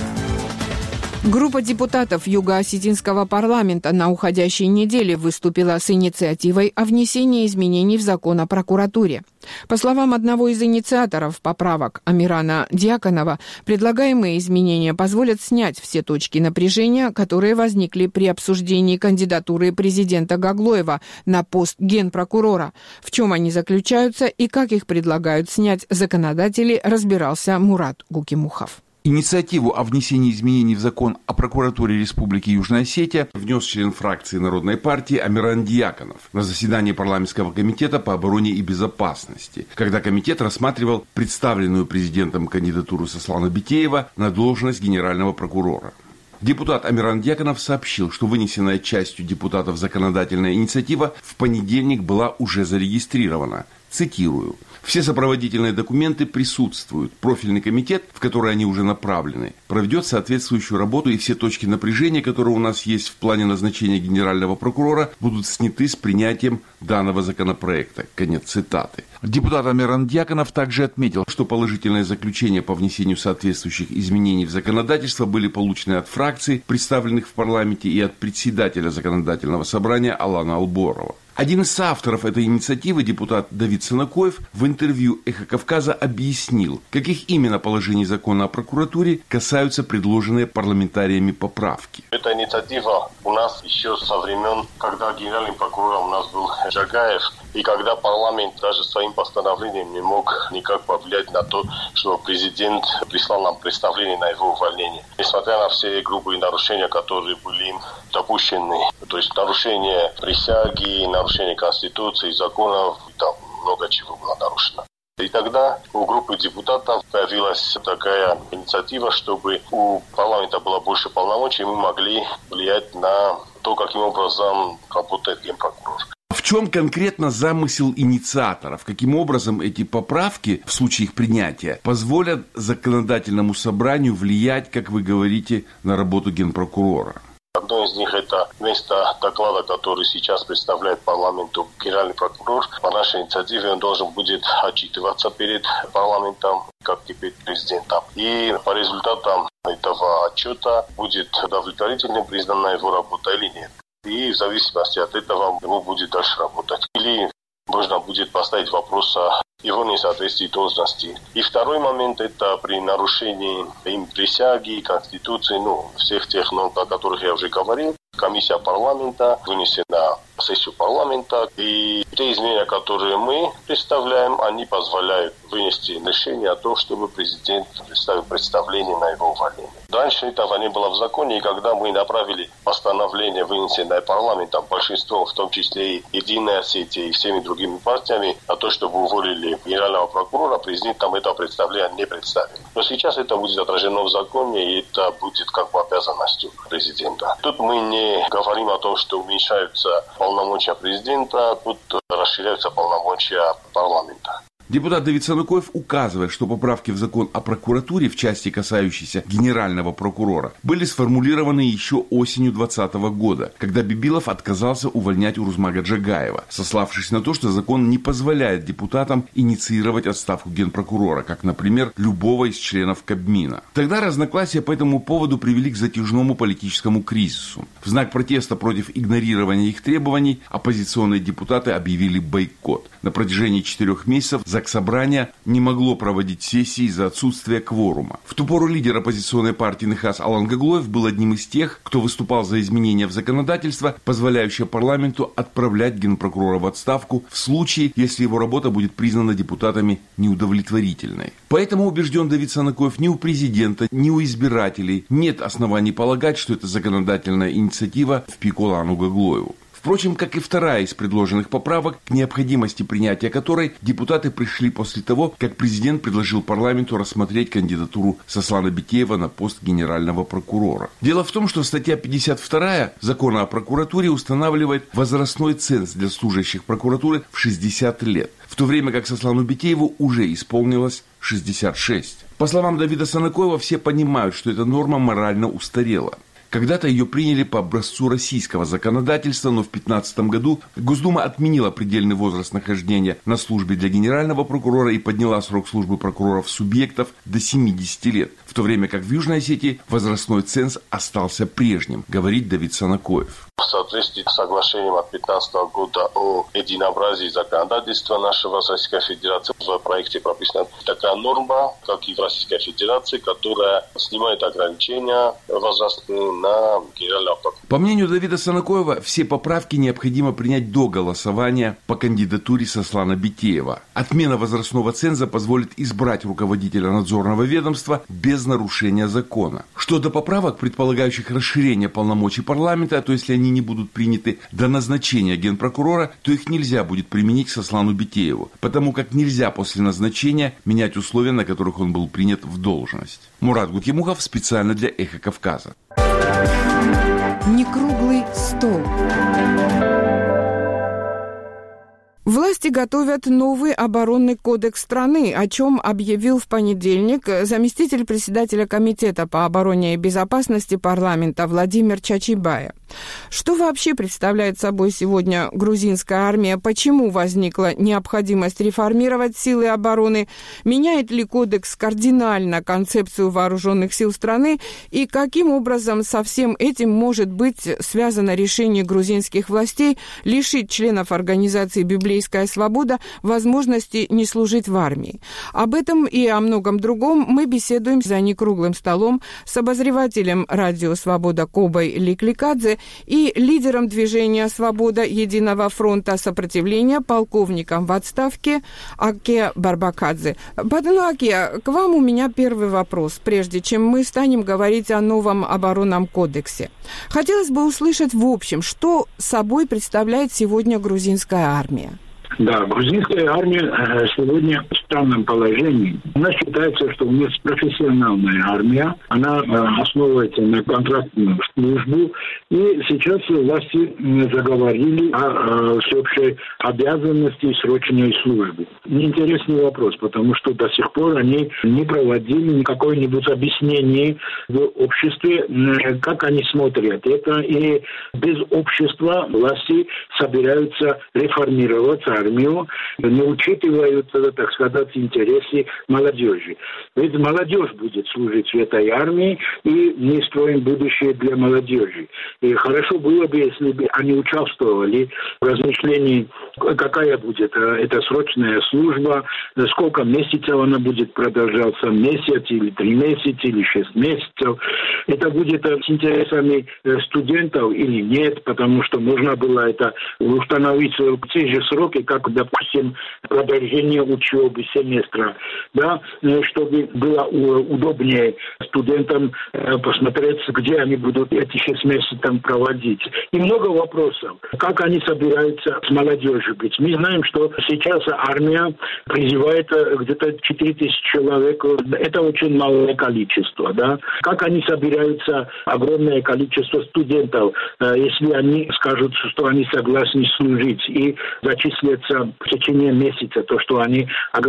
Группа депутатов Юго-Осетинского парламента на уходящей неделе выступила с инициативой о внесении изменений в закон о прокуратуре. По словам одного из инициаторов поправок Амирана Дьяконова, предлагаемые изменения позволят снять все точки напряжения, которые возникли при обсуждении кандидатуры президента Гаглоева на пост генпрокурора. В чем они заключаются и как их предлагают снять законодатели, разбирался Мурат Гукимухов. Инициативу о внесении изменений в закон о прокуратуре Республики Южная Осетия внес член фракции Народной партии Амиран Дьяконов на заседании парламентского комитета по обороне и безопасности, когда комитет рассматривал представленную президентом кандидатуру Сослана Битеева на должность генерального прокурора. Депутат Амиран Дьяконов сообщил, что вынесенная частью депутатов законодательная инициатива в понедельник была уже зарегистрирована. Цитирую. «Все сопроводительные документы присутствуют. Профильный комитет, в который они уже направлены, проведет соответствующую работу, и все точки напряжения, которые у нас есть в плане назначения генерального прокурора, будут сняты с принятием данного законопроекта». Конец цитаты. Депутат Амиран Дьяконов также отметил, что положительные заключения по внесению соответствующих изменений в законодательство были получены от фракций, представленных в парламенте, и от председателя законодательного собрания Алана Алборова. Один из соавторов этой инициативы, депутат Давид Санакоев, в интервью «Эхо Кавказа» объяснил, каких именно положений закона о прокуратуре касаются предложенные парламентариями поправки. Эта инициатива у нас еще со времен, когда генеральным прокурором у нас был Джагаев, и когда парламент даже своим постановлением не мог никак повлиять на то, что президент прислал нам представление на его увольнение. Несмотря на все грубые нарушения, которые были им допущены, то есть нарушение присяги, нарушение Конституции, законов, там много чего было нарушено. И тогда у группы депутатов появилась такая инициатива, чтобы у парламента было больше полномочий, мы могли влиять на то, каким образом работает генпрокурор. В чем конкретно замысел инициаторов? Каким образом эти поправки, в случае их принятия, позволят законодательному собранию влиять, как вы говорите, на работу генпрокурора? Одно из них – это вместо доклада, который сейчас представляет парламенту генеральный прокурор. По нашей инициативе он должен будет отчитываться перед парламентом, как теперь президентом. И по результатам этого отчета будет удовлетворительно признана его работа или нет. И в зависимости от этого ему будет дальше работать. Или можно будет поставить вопрос о его несоответствии должности. И второй момент – это при нарушении им присяги, Конституции, всех тех норм, о которых я уже говорил. Комиссия парламента вынесена на сессию парламента. И те изменения, которые мы представляем, они позволяют вынести решение о том, чтобы президент представил представление на его увольнение. Раньше этого не было в законе, и когда мы направили постановление, вынесенное парламентом, большинством, в том числе и Единой Осетии, и всеми другими партиями, на то, чтобы уволили генерального прокурора, президент там это представление не представил. Но сейчас это будет отражено в законе, и это будет как бы обязанностью президента. Тут мы не говорим о том, что уменьшаются полномочия президента, тут расширяются полномочия парламента. Депутат Давид Санакоев указывает, что поправки в закон о прокуратуре в части, касающейся генерального прокурора, были сформулированы еще осенью 2020 года, когда Бибилов отказался увольнять Урузмага Джагаева, сославшись на то, что закон не позволяет депутатам инициировать отставку генпрокурора, как, например, любого из членов Кабмина. Тогда разногласия по этому поводу привели к затяжному политическому кризису. В знак протеста против игнорирования их требований оппозиционные депутаты объявили бойкот. На протяжении 4 месяцев Заксобрание не могло проводить сессии из-за отсутствия кворума. В ту пору лидер оппозиционной партии Нехас Алан Гаглоев был одним из тех, кто выступал за изменения в законодательство, позволяющее парламенту отправлять генпрокурора в отставку в случае, если его работа будет признана депутатами неудовлетворительной. Поэтому, убежден Давид Санакоев, ни у президента, ни у избирателей нет оснований полагать, что это законодательная инициатива в пику Алану Гаглоеву. Впрочем, как и вторая из предложенных поправок, к необходимости принятия которой депутаты пришли после того, как президент предложил парламенту рассмотреть кандидатуру Сослана Битеева на пост генерального прокурора. Дело в том, что статья 52 Закона о прокуратуре устанавливает возрастной ценз для служащих прокуратуры в 60 лет, в то время как Сослану Битееву уже исполнилось 66. По словам Давида Санакоева, все понимают, что эта норма морально устарела. Когда-то ее приняли по образцу российского законодательства, но в 2015 году Госдума отменила предельный возраст нахождения на службе для генерального прокурора и подняла срок службы прокуроров-субъектов до 70 лет, в то время как в Южной Осетии возрастной ценз остался прежним, говорит Давид Санакоев. В соответствии с соглашением от 2015 года о единообразии законодательства нашего Российской Федерации, в проекте прописана такая норма, как и в Российской Федерации, которая снимает ограничения возрастные на генерального прокурора. По мнению Давида Санакоева, все поправки необходимо принять до голосования по кандидатуре Сослана Битеева. Отмена возрастного ценза позволит избрать руководителя надзорного ведомства без нарушения закона. Что до поправок, предполагающих расширение полномочий парламента, то если они не будут приняты до назначения генпрокурора, то их нельзя будет применить к Сослану Битееву, потому как нельзя после назначения менять условия, на которых он был принят в должность. Мурат Гукимухов специально для «Эхо Кавказа». Некруглый стол. Власти готовят новый оборонный кодекс страны, о чем объявил в понедельник заместитель председателя Комитета по обороне и безопасности парламента Владимир Чачибая. Что вообще представляет собой сегодня грузинская армия? Почему возникла необходимость реформировать силы обороны? Меняет ли кодекс кардинально концепцию вооруженных сил страны? И каким образом со всем этим может быть связано решение грузинских властей лишить членов организации «Библейская свобода» возможности не служить в армии? Об этом и о многом другом мы беседуем за некруглым столом с обозревателем радио «Свобода» Кобой Ликликадзе и лидером движения «Свобода Единого фронта сопротивления» полковником в отставке Аке Барбакадзе. Бадыну Аке, к вам у меня первый вопрос, прежде чем мы станем говорить о новом оборонном кодексе. Хотелось бы услышать в общем, что собой представляет сегодня грузинская армия. Да, грузинская армия сегодня в странном положении. Она считается, что у нас профессиональная армия. Она основывается на контрактную службу. И сейчас власти заговорили о всеобщей обязанности и срочной службы. Неинтересный вопрос, потому что до сих пор они не проводили какое-нибудь объяснение в обществе, как они смотрят это. И без общества власти собираются реформировать армию, не учитывают, так сказать, интересы молодежи. Ведь молодежь будет служить в этой армии, и мы строим будущее для молодежи. И хорошо было бы, если бы они участвовали в размышлении, какая будет эта срочная служба, сколько месяцев она будет продолжаться, месяц или 3 месяца, или 6 месяцев. Это будет с интересами студентов или нет, потому что можно было это установить в те же сроки, как, допустим, продолжение учебы семестра, да, чтобы было удобнее студентам посмотреть, где они будут эти 6 месяцев там проводить. И много вопросов. Как они собираются с молодежью быть? Мы знаем, что сейчас армия призывает где-то 4000 человек. Это очень малое количество, да. Как они собираются огромное количество студентов, если они скажут, что они согласны служить и зачислятся в течение месяца, то, что они огласили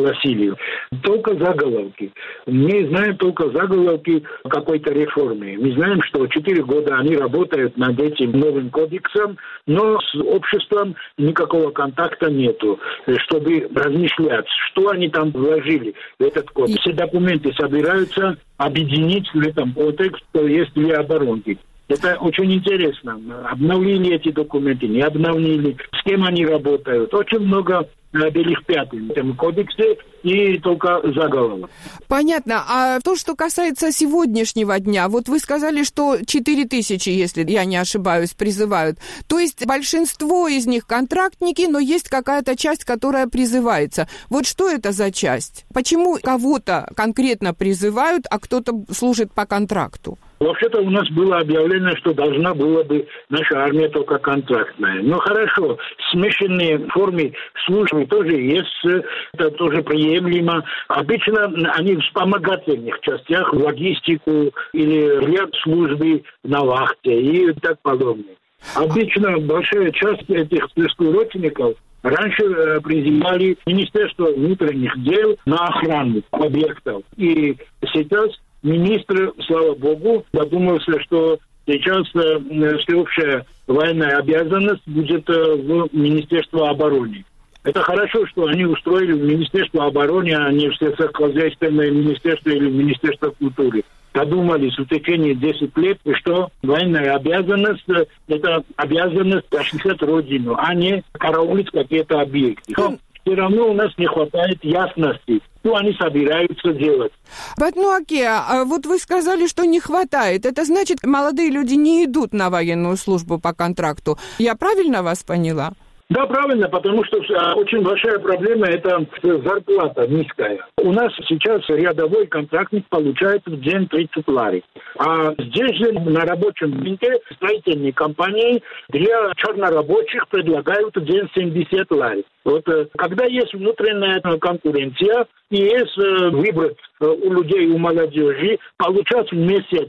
огласили. Только заголовки. Мы знаем только заголовки какой-то реформы. Мы знаем, что 4 года они работают над этим новым кодексом, но с обществом никакого контакта нету, чтобы размышлять, что они там вложили в этот кодекс. Все документы собираются объединить в этом кодексе, то есть для оборонки. Это очень интересно. Обновили эти документы, не обновили, с кем они работают. Очень много белых пятен в этом кодексе и только заголовок. Понятно. А то, что касается сегодняшнего дня, вот вы сказали, что 4000, если я не ошибаюсь, призывают. То есть большинство из них контрактники, но есть какая-то часть, которая призывается. Вот что это за часть? Почему кого-то конкретно призывают, а кто-то служит по контракту? Вообще-то у нас было объявлено, что должна была бы наша армия только контрактная. Но хорошо, смешанные формы службы тоже есть, это тоже приемлемо. Обычно они в вспомогательных частях, в логистику или ряд службы на вахте и так подобное. Обычно большая часть этих спецурочников раньше призывали Министерство внутренних дел на охрану объектов. И сейчас министр, слава богу, задумался, что сейчас всеобщая военная обязанность будет в Министерство обороны. Это хорошо, что они устроили в Министерство обороны, а не в сельскохозяйственное министерство или в Министерство культуры. Додумались в течение 10 лет, что военная обязанность – это обязанность защищать родину, а не караулить какие-то объекты. Но все равно у нас не хватает ясности, что они собираются делать. Батнуаке, вот вы сказали, что не хватает. Это значит, молодые люди не идут на военную службу по контракту. Я правильно вас поняла? Да, правильно, потому что очень большая проблема – это зарплата низкая. У нас сейчас рядовой контрактник получает в день 30 лари. А здесь же на рабочем рынке строительные компании для чернорабочих предлагают в день 70 лари. Вот когда есть внутренняя конкуренция и есть выбор у людей, у молодежи, получать в месяц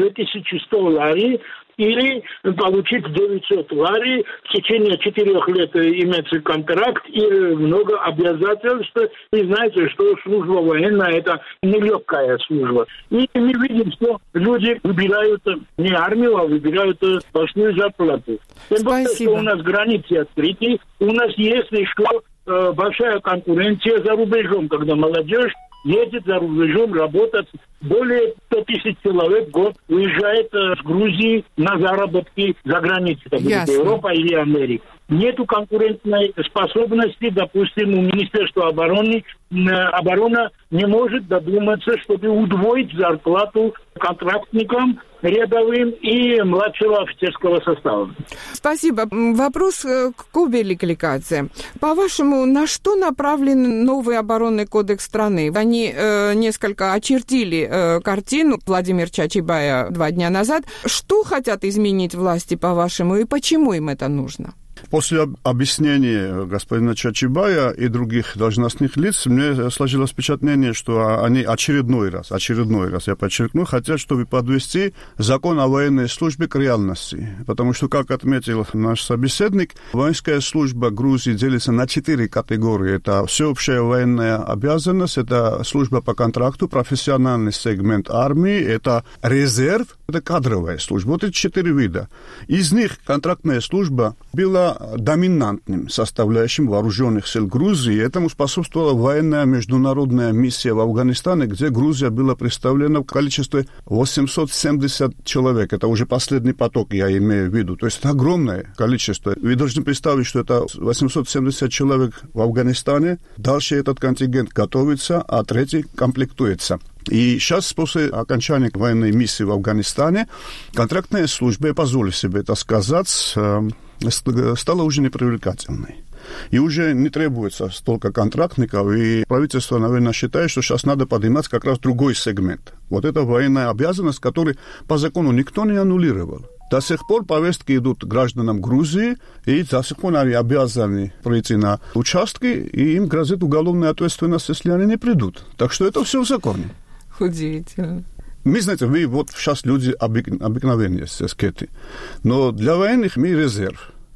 2100 лари, или получить 900 лари, в течение 4 лет иметь контракт и много обязательств. И знаете, что служба военная – это нелегкая служба. И мы видим, что люди выбирают не армию, а выбирают большую зарплату. Тем более, что у нас границы открыты, у нас есть еще большая конкуренция за рубежом, когда молодежь едет за рубежом работать. Более 100 тысяч человек в год уезжает с Грузии на заработки за границей, это будет Европа или Америка. Нету конкурентной способности, допустим, у Министерства обороны. Оборона не может додуматься, чтобы удвоить зарплату контрактникам, рядовым и младшего офицерского состава. Спасибо. Вопрос к Кубеликликадзе. По-вашему, на что направлен новый оборонный кодекс страны? Они несколько очертили картину Владимира Чачибая 2 дня назад. Что хотят изменить власти, по-вашему, и почему им это нужно? После объяснения господина Чачибая и других должностных лиц мне сложилось впечатление, что они очередной раз, я подчеркну, хотят, чтобы подвести закон о военной службе к реальности. Потому что, как отметил наш собеседник, воинская служба Грузии делится на 4 категории. Это всеобщая военная обязанность, это служба по контракту, профессиональный сегмент армии, это резерв, это кадровая служба. Вот эти 4 вида. Из них контрактная служба была доминантным составляющим вооруженных сил Грузии. Этому способствовала военная международная миссия в Афганистане, где Грузия была представлена в количестве 870 человек. Это уже последний поток, я имею в виду. То есть это огромное количество. Вы должны представить, что это 870 человек в Афганистане. Дальше этот контингент готовится, а третий комплектуется. И сейчас, после окончания военной миссии в Афганистане, контрактная служба, я позволю себе это сказать, стала уже непривлекательной. И уже не требуется столько контрактников, и правительство, наверное, считает, что сейчас надо поднимать как раз другой сегмент. Вот это военная обязанность, которую по закону никто не аннулировал. До сих пор повестки идут гражданам Грузии, и до сих пор они обязаны прийти на участки, и им грозит уголовная ответственность, если они не придут. Так что это все в законе. Удивительно. Мы, знаете, мы сейчас люди обыкновенные, скеты. Но для военных мы резерв.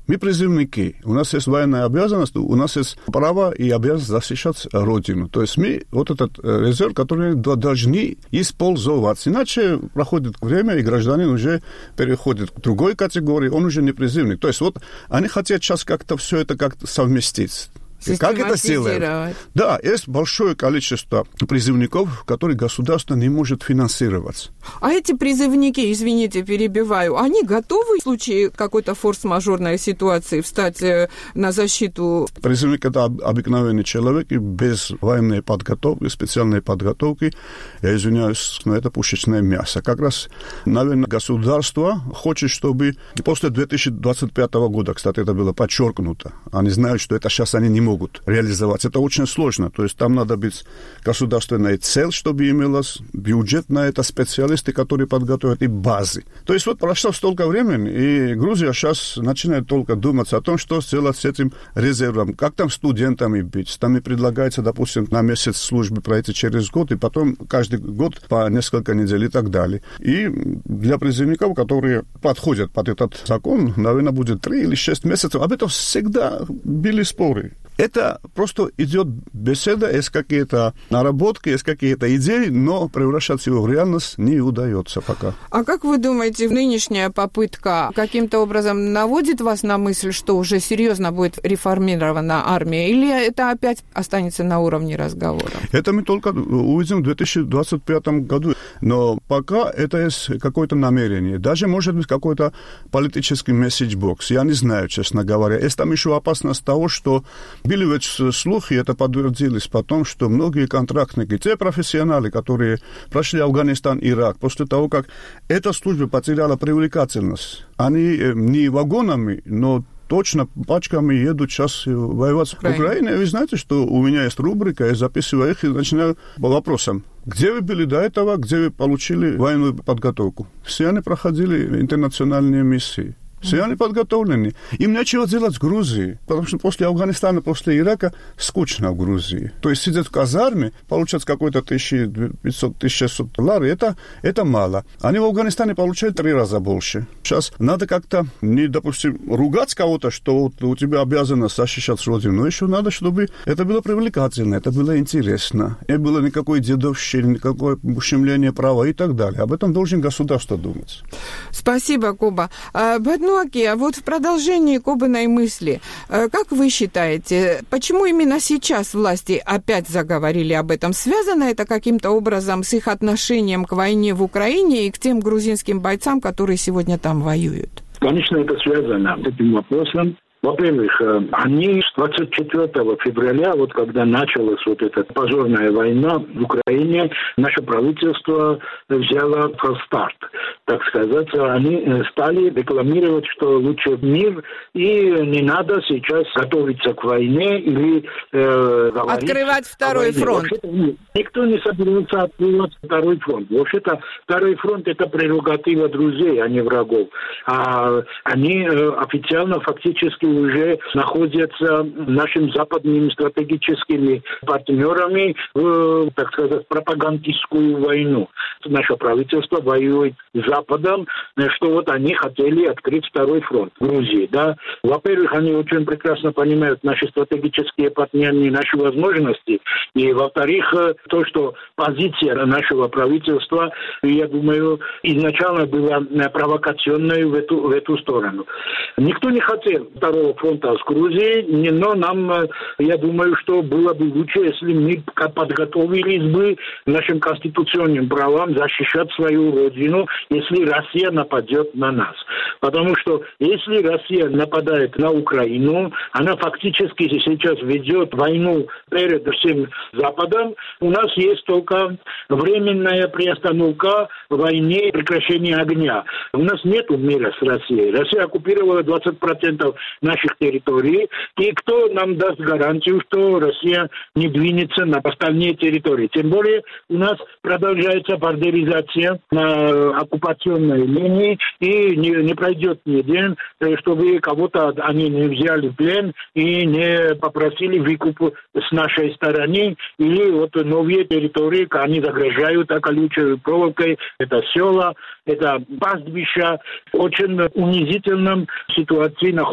Мы призывники. У нас есть военная обязанность, у нас есть право и обязанность защищать Родину. То есть мы вот этот резерв, который должны использовать. Иначе проходит время, и гражданин уже переходит к другой категории, он уже не призывник. То есть вот они хотят сейчас как-то все это как-то совместить. Как это сделать? Да, есть большое количество призывников, которые государство не может финансировать. А эти призывники, извините, перебиваю, они готовы в случае какой-то форс-мажорной ситуации встать на защиту? Призывник – это обыкновенный человек без военной подготовки, специальной подготовки. Я извиняюсь, но это пушечное мясо. Как раз, наверное, государство хочет, чтобы после 2025 года, кстати, это было подчеркнуто, они знают, что это сейчас они не могут реализовать. Это очень сложно. То есть там надо быть государственная цель, чтобы имелась, бюджет на это, специалисты, которые подготовят, и базы. То есть вот прошло столько времени, и Грузия сейчас начинает только думать о том, что сделать с этим резервом. Как там студентами быть? Там и предлагается, допустим, на месяц службы пройти через год, и потом каждый год по несколько недель и так далее. И для призывников, которые подходят под этот закон, наверное, будет 3 или 6 месяцев. Об этом всегда были споры. Это просто идет беседа, есть какие-то наработки, есть какие-то идеи, но превращать его в реальность не удается пока. А как вы думаете, нынешняя попытка каким-то образом наводит вас на мысль, что уже серьезно будет реформирована армия, или это опять останется на уровне разговора? Это мы только увидим в 2025 году. Но пока это есть какое-то намерение. Даже, может быть, какой-то политический месседж-бокс. Я не знаю, честно говоря. Есть там еще опасность того, что были ведь слухи, это подтвердилось потом, что многие контрактники, те профессионалы, которые прошли Афганистан, Ирак, после того, как эта служба потеряла привлекательность, они не вагонами, но точно пачками едут сейчас воевать в Украине. Вы знаете, что у меня есть рубрика, я записываю их и начинаю по вопросам. Где вы были до этого, где вы получили военную подготовку? Все они проходили интернациональные миссии. Все они подготовлены. Им нечего делать в Грузии, потому что после Афганистана, после Ирака скучно в Грузии. То есть сидят в казарме, получать какой-то 1500-1600 долларов, это мало. Они в Афганистане получают 3 раза больше. Сейчас надо как-то, не, допустим, ругать кого-то, что вот у тебя обязанность защищать родину, но еще надо, чтобы это было привлекательно, это было интересно. Не было никакой дедовщины, никакое ущемление права и так далее. Об этом должен государство думать. Спасибо, Коба. А вот в продолжении Кобиной мысли, как вы считаете, почему именно сейчас власти опять заговорили об этом? Связано это каким-то образом с их отношением к войне в Украине и к тем грузинским бойцам, которые сегодня там воюют? Конечно, это связано с этим вопросом. Во-первых, они с 24 февраля, вот когда началась вот эта позорная война в Украине, наше правительство взяло фалстарт, так сказать. Они стали рекламировать, что лучше мир, и не надо сейчас готовиться к войне или говорить открывать второй фронт. Никто не собирается открывать второй фронт. Вообще-то второй фронт – это прерогатива друзей, а не врагов. А они официально, фактически уже находятся нашими западными стратегическими партнерами в, так сказать, пропагандистскую войну. Наше правительство воюет с Западом, что вот они хотели открыть второй фронт в Грузии. Да? Во-первых, они очень прекрасно понимают наши стратегические партнеры, наши возможности. И, во-вторых, то, что позиция нашего правительства, я думаю, изначально была провокационной в эту сторону. Никто не хотел второго фронта с Грузией, но нам, я думаю, что было бы лучше, если мы подготовились бы нашим конституционным правам защищать свою родину, если Россия нападет на нас. Потому что если Россия нападает на Украину, она фактически сейчас ведет войну перед всем Западом. У нас есть только временная приостановка войны, прекращение огня. У нас нет мира с Россией. Россия оккупировала 20% наших территорий. И кто нам даст гарантию, что Россия не двинется на остальные территории? Тем более у нас продолжается бандеризация на оккупационной линии, и не пройдет ни день, чтобы кого-то они не взяли в плен и не попросили выкуп с нашей стороны, или вот новые территории, они загрожают колючей проволокой, это села, это пастбища. В очень унизительном ситуации находятся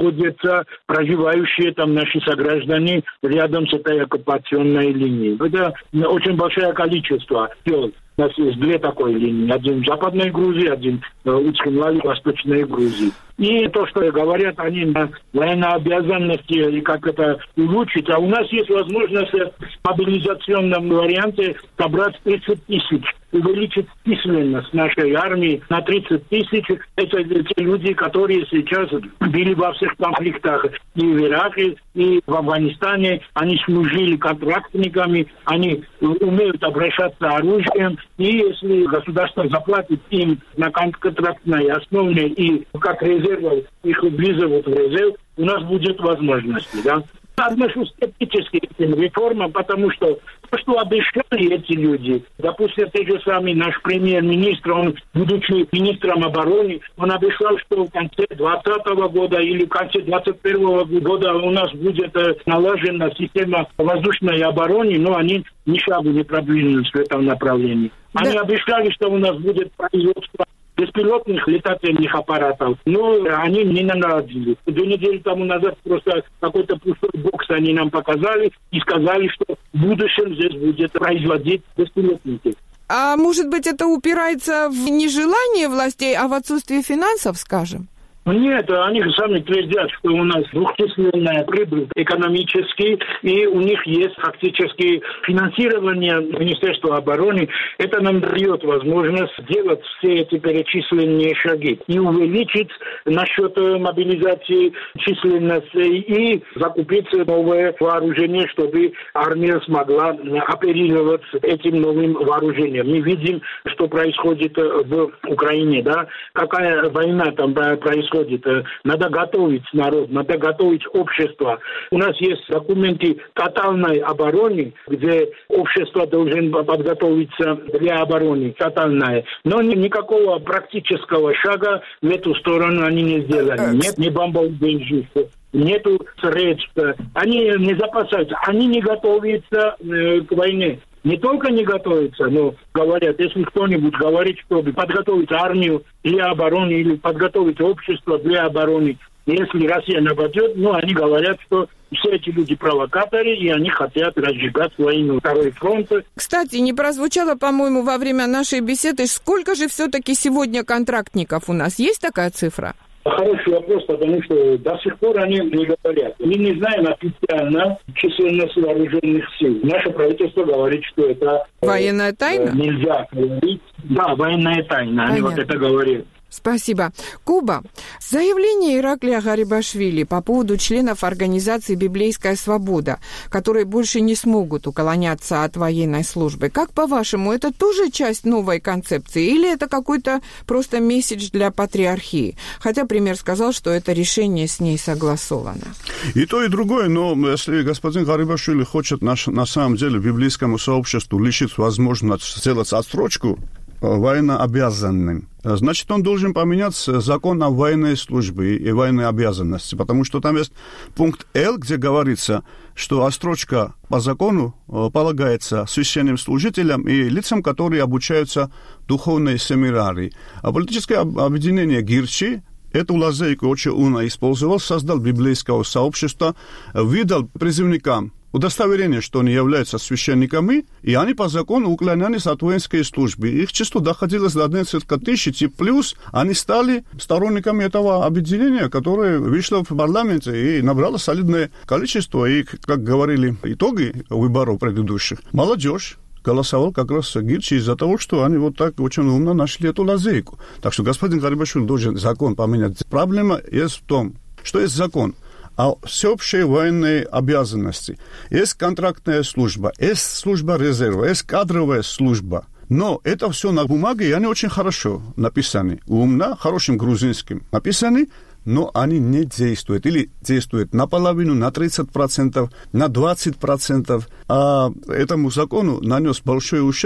находятся проживающие там наши сограждане рядом с этой оккупационной линией. Это очень большое количество сел. У нас есть две такой линии. Один в Западной Грузии, один в Усть-Кемлаве, Восточной Грузии. И то, что говорят они на военнообязанности и как это улучшить. А у нас есть возможность в мобилизационном варианте собрать 30 тысяч, увеличить численность нашей армии на 30 тысяч. Это те люди, которые сейчас были во всех конфликтах и в Ираке, и в Афганистане. Они служили контрактниками, они умеют обращаться оружием. И если государство заплатит им на контрактной основе и как резерв, их вызовут в резерв, у нас будет возможности, да. Отношусь скептически к этим реформам, потому что то, что обещали эти люди, допустим, те же самый наш премьер-министр, он, будучи министром обороны, он обещал, что в конце 2020 года или в конце 2021 года у нас будет налажена система воздушной обороны, но они ни шагу не продвинулись в этом направлении. Они обещали, что у нас будет производство беспилотных летательных аппаратов, но они не наладили. 2 недели тому назад просто какой-то пустой бокс они нам показали и сказали, что в будущем здесь будет производить беспилотники. А может быть, это упирается в нежелание властей, а в отсутствие финансов, скажем? Нет, они сами твердят, что у нас двухчисленная прибыль экономически, и у них есть фактически финансирование Министерства обороны. Это нам дает возможность сделать все эти перечисленные шаги и увеличить насчет мобилизации численности и закупить новое вооружение, чтобы армия смогла оперировать этим новым вооружением. Мы видим, что происходит в Украине, да, какая война там происходит. Надо готовить народ, надо готовить общество. У нас есть документы тотальной обороны, где общество должно подготовиться для обороны тотальной. Но никакого практического шага в эту сторону они не сделали. Нет ни бомбоубежища, нету средств. Они не запасаются, они не готовятся к войне. Не только не готовятся, но говорят, если кто-нибудь говорит, чтобы подготовить армию для обороны или подготовить общество для обороны, если Россия нападет, они говорят, что все эти люди провокаторы, и они хотят разжигать войну. Второй фронт. Кстати, не прозвучало, по-моему, во время нашей беседы, сколько же все-таки сегодня контрактников у нас? Есть такая цифра? Хороший вопрос, потому что до сих пор они не говорят. Мы не знаем официально численность вооруженных сил. Наше правительство говорит, что это... Военная тайна? Нельзя говорить. Да, военная тайна. Они вот это говорят. Спасибо. Куба. Заявление Ираклия Гарибашвили по поводу членов организации «Библейская свобода», которые больше не смогут уклоняться от военной службы. Как, по-вашему, это тоже часть новой концепции или это какой-то просто месседж для патриархии? Хотя премьер сказал, что это решение с ней согласовано. И то, и другое, но если господин Гарибашвили хочет на самом деле библейскому сообществу лишить возможность сделать отсрочку военнообязанным, значит, он должен поменять закон о военной службе и военной обязанности, потому что там есть пункт Л, где говорится, что отсрочка по закону полагается священным служителям и лицам, которые обучаются в духовной семинарии. А политическое объединение Гирчи эту лазейку очень умно использовал, создал библейское сообщество, выдал призывникам удостоверение, что они являются священниками, и они по закону уклонялись от воинской службы. Их число доходило до 11 тысяч, и плюс они стали сторонниками этого объединения, которое вышло в парламенте и набрало солидное количество. И, как говорили итоги выборов предыдущих, молодежь голосовал как раз Гирчи из-за того, что они вот так очень умно нашли эту лазейку. Так что господин Гарибашвили должен закон поменять. Проблема есть в том, что есть закон о всеобщей военной обязанности. Есть контрактная служба, есть служба резерва, есть кадровая служба. Но это все на бумаге, и они очень хорошо написаны. Умно, хорошим грузинским написаны, но они не действуют. Или действуют наполовину, на 30%, на 20%. А этому закону нанес большой ущерб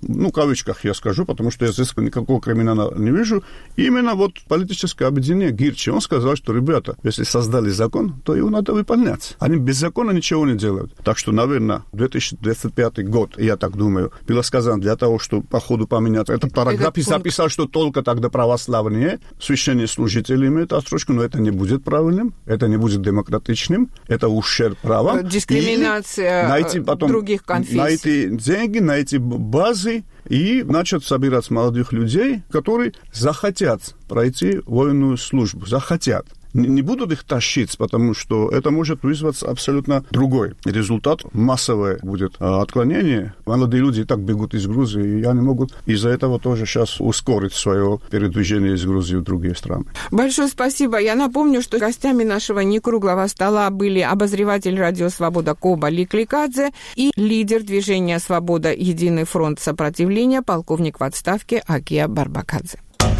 в кавычках я скажу, потому что я здесь никакого криминала не вижу, именно вот политическое объединение Гирчи. Он сказал, что, ребята, если создали закон, то его надо выполнять. Они без закона ничего не делают. Так что, наверное, 2025 год, я так думаю, было сказано для того, чтобы по ходу поменять этот параграф и записал, что только тогда православные священнослужители имеют отсрочку, но это не будет правильным, это не будет демократичным, это ущерб права. Дискриминация других конфессий. На эти деньги, на эти базы и начать собирать молодых людей, которые захотят пройти военную службу, захотят. Не будут их тащить, потому что это может вызвать абсолютно другой результат. Массовое будет отклонение. Молодые люди и так бегут из Грузии, и они могут из-за этого тоже сейчас ускорить свое передвижение из Грузии в другие страны. Большое спасибо. Я напомню, что гостями нашего некруглого стола были обозреватель радио «Свобода» Коба Ликликадзе и лидер движения «Свобода. Единый фронт сопротивления» полковник в отставке Акия Барбакадзе.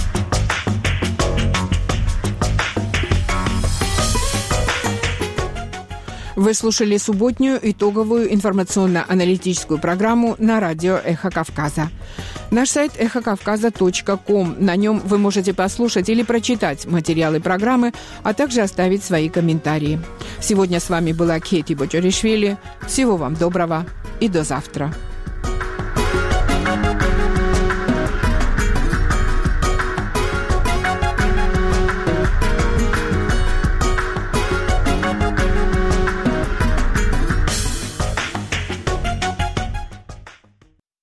Вы слушали субботнюю итоговую информационно-аналитическую программу на радио «Эхо Кавказа». Наш сайт эхокавказа.ком. На нем вы можете послушать или прочитать материалы программы, а также оставить свои комментарии. Сегодня с вами была Кети Бочаришвили. Всего вам доброго и до завтра.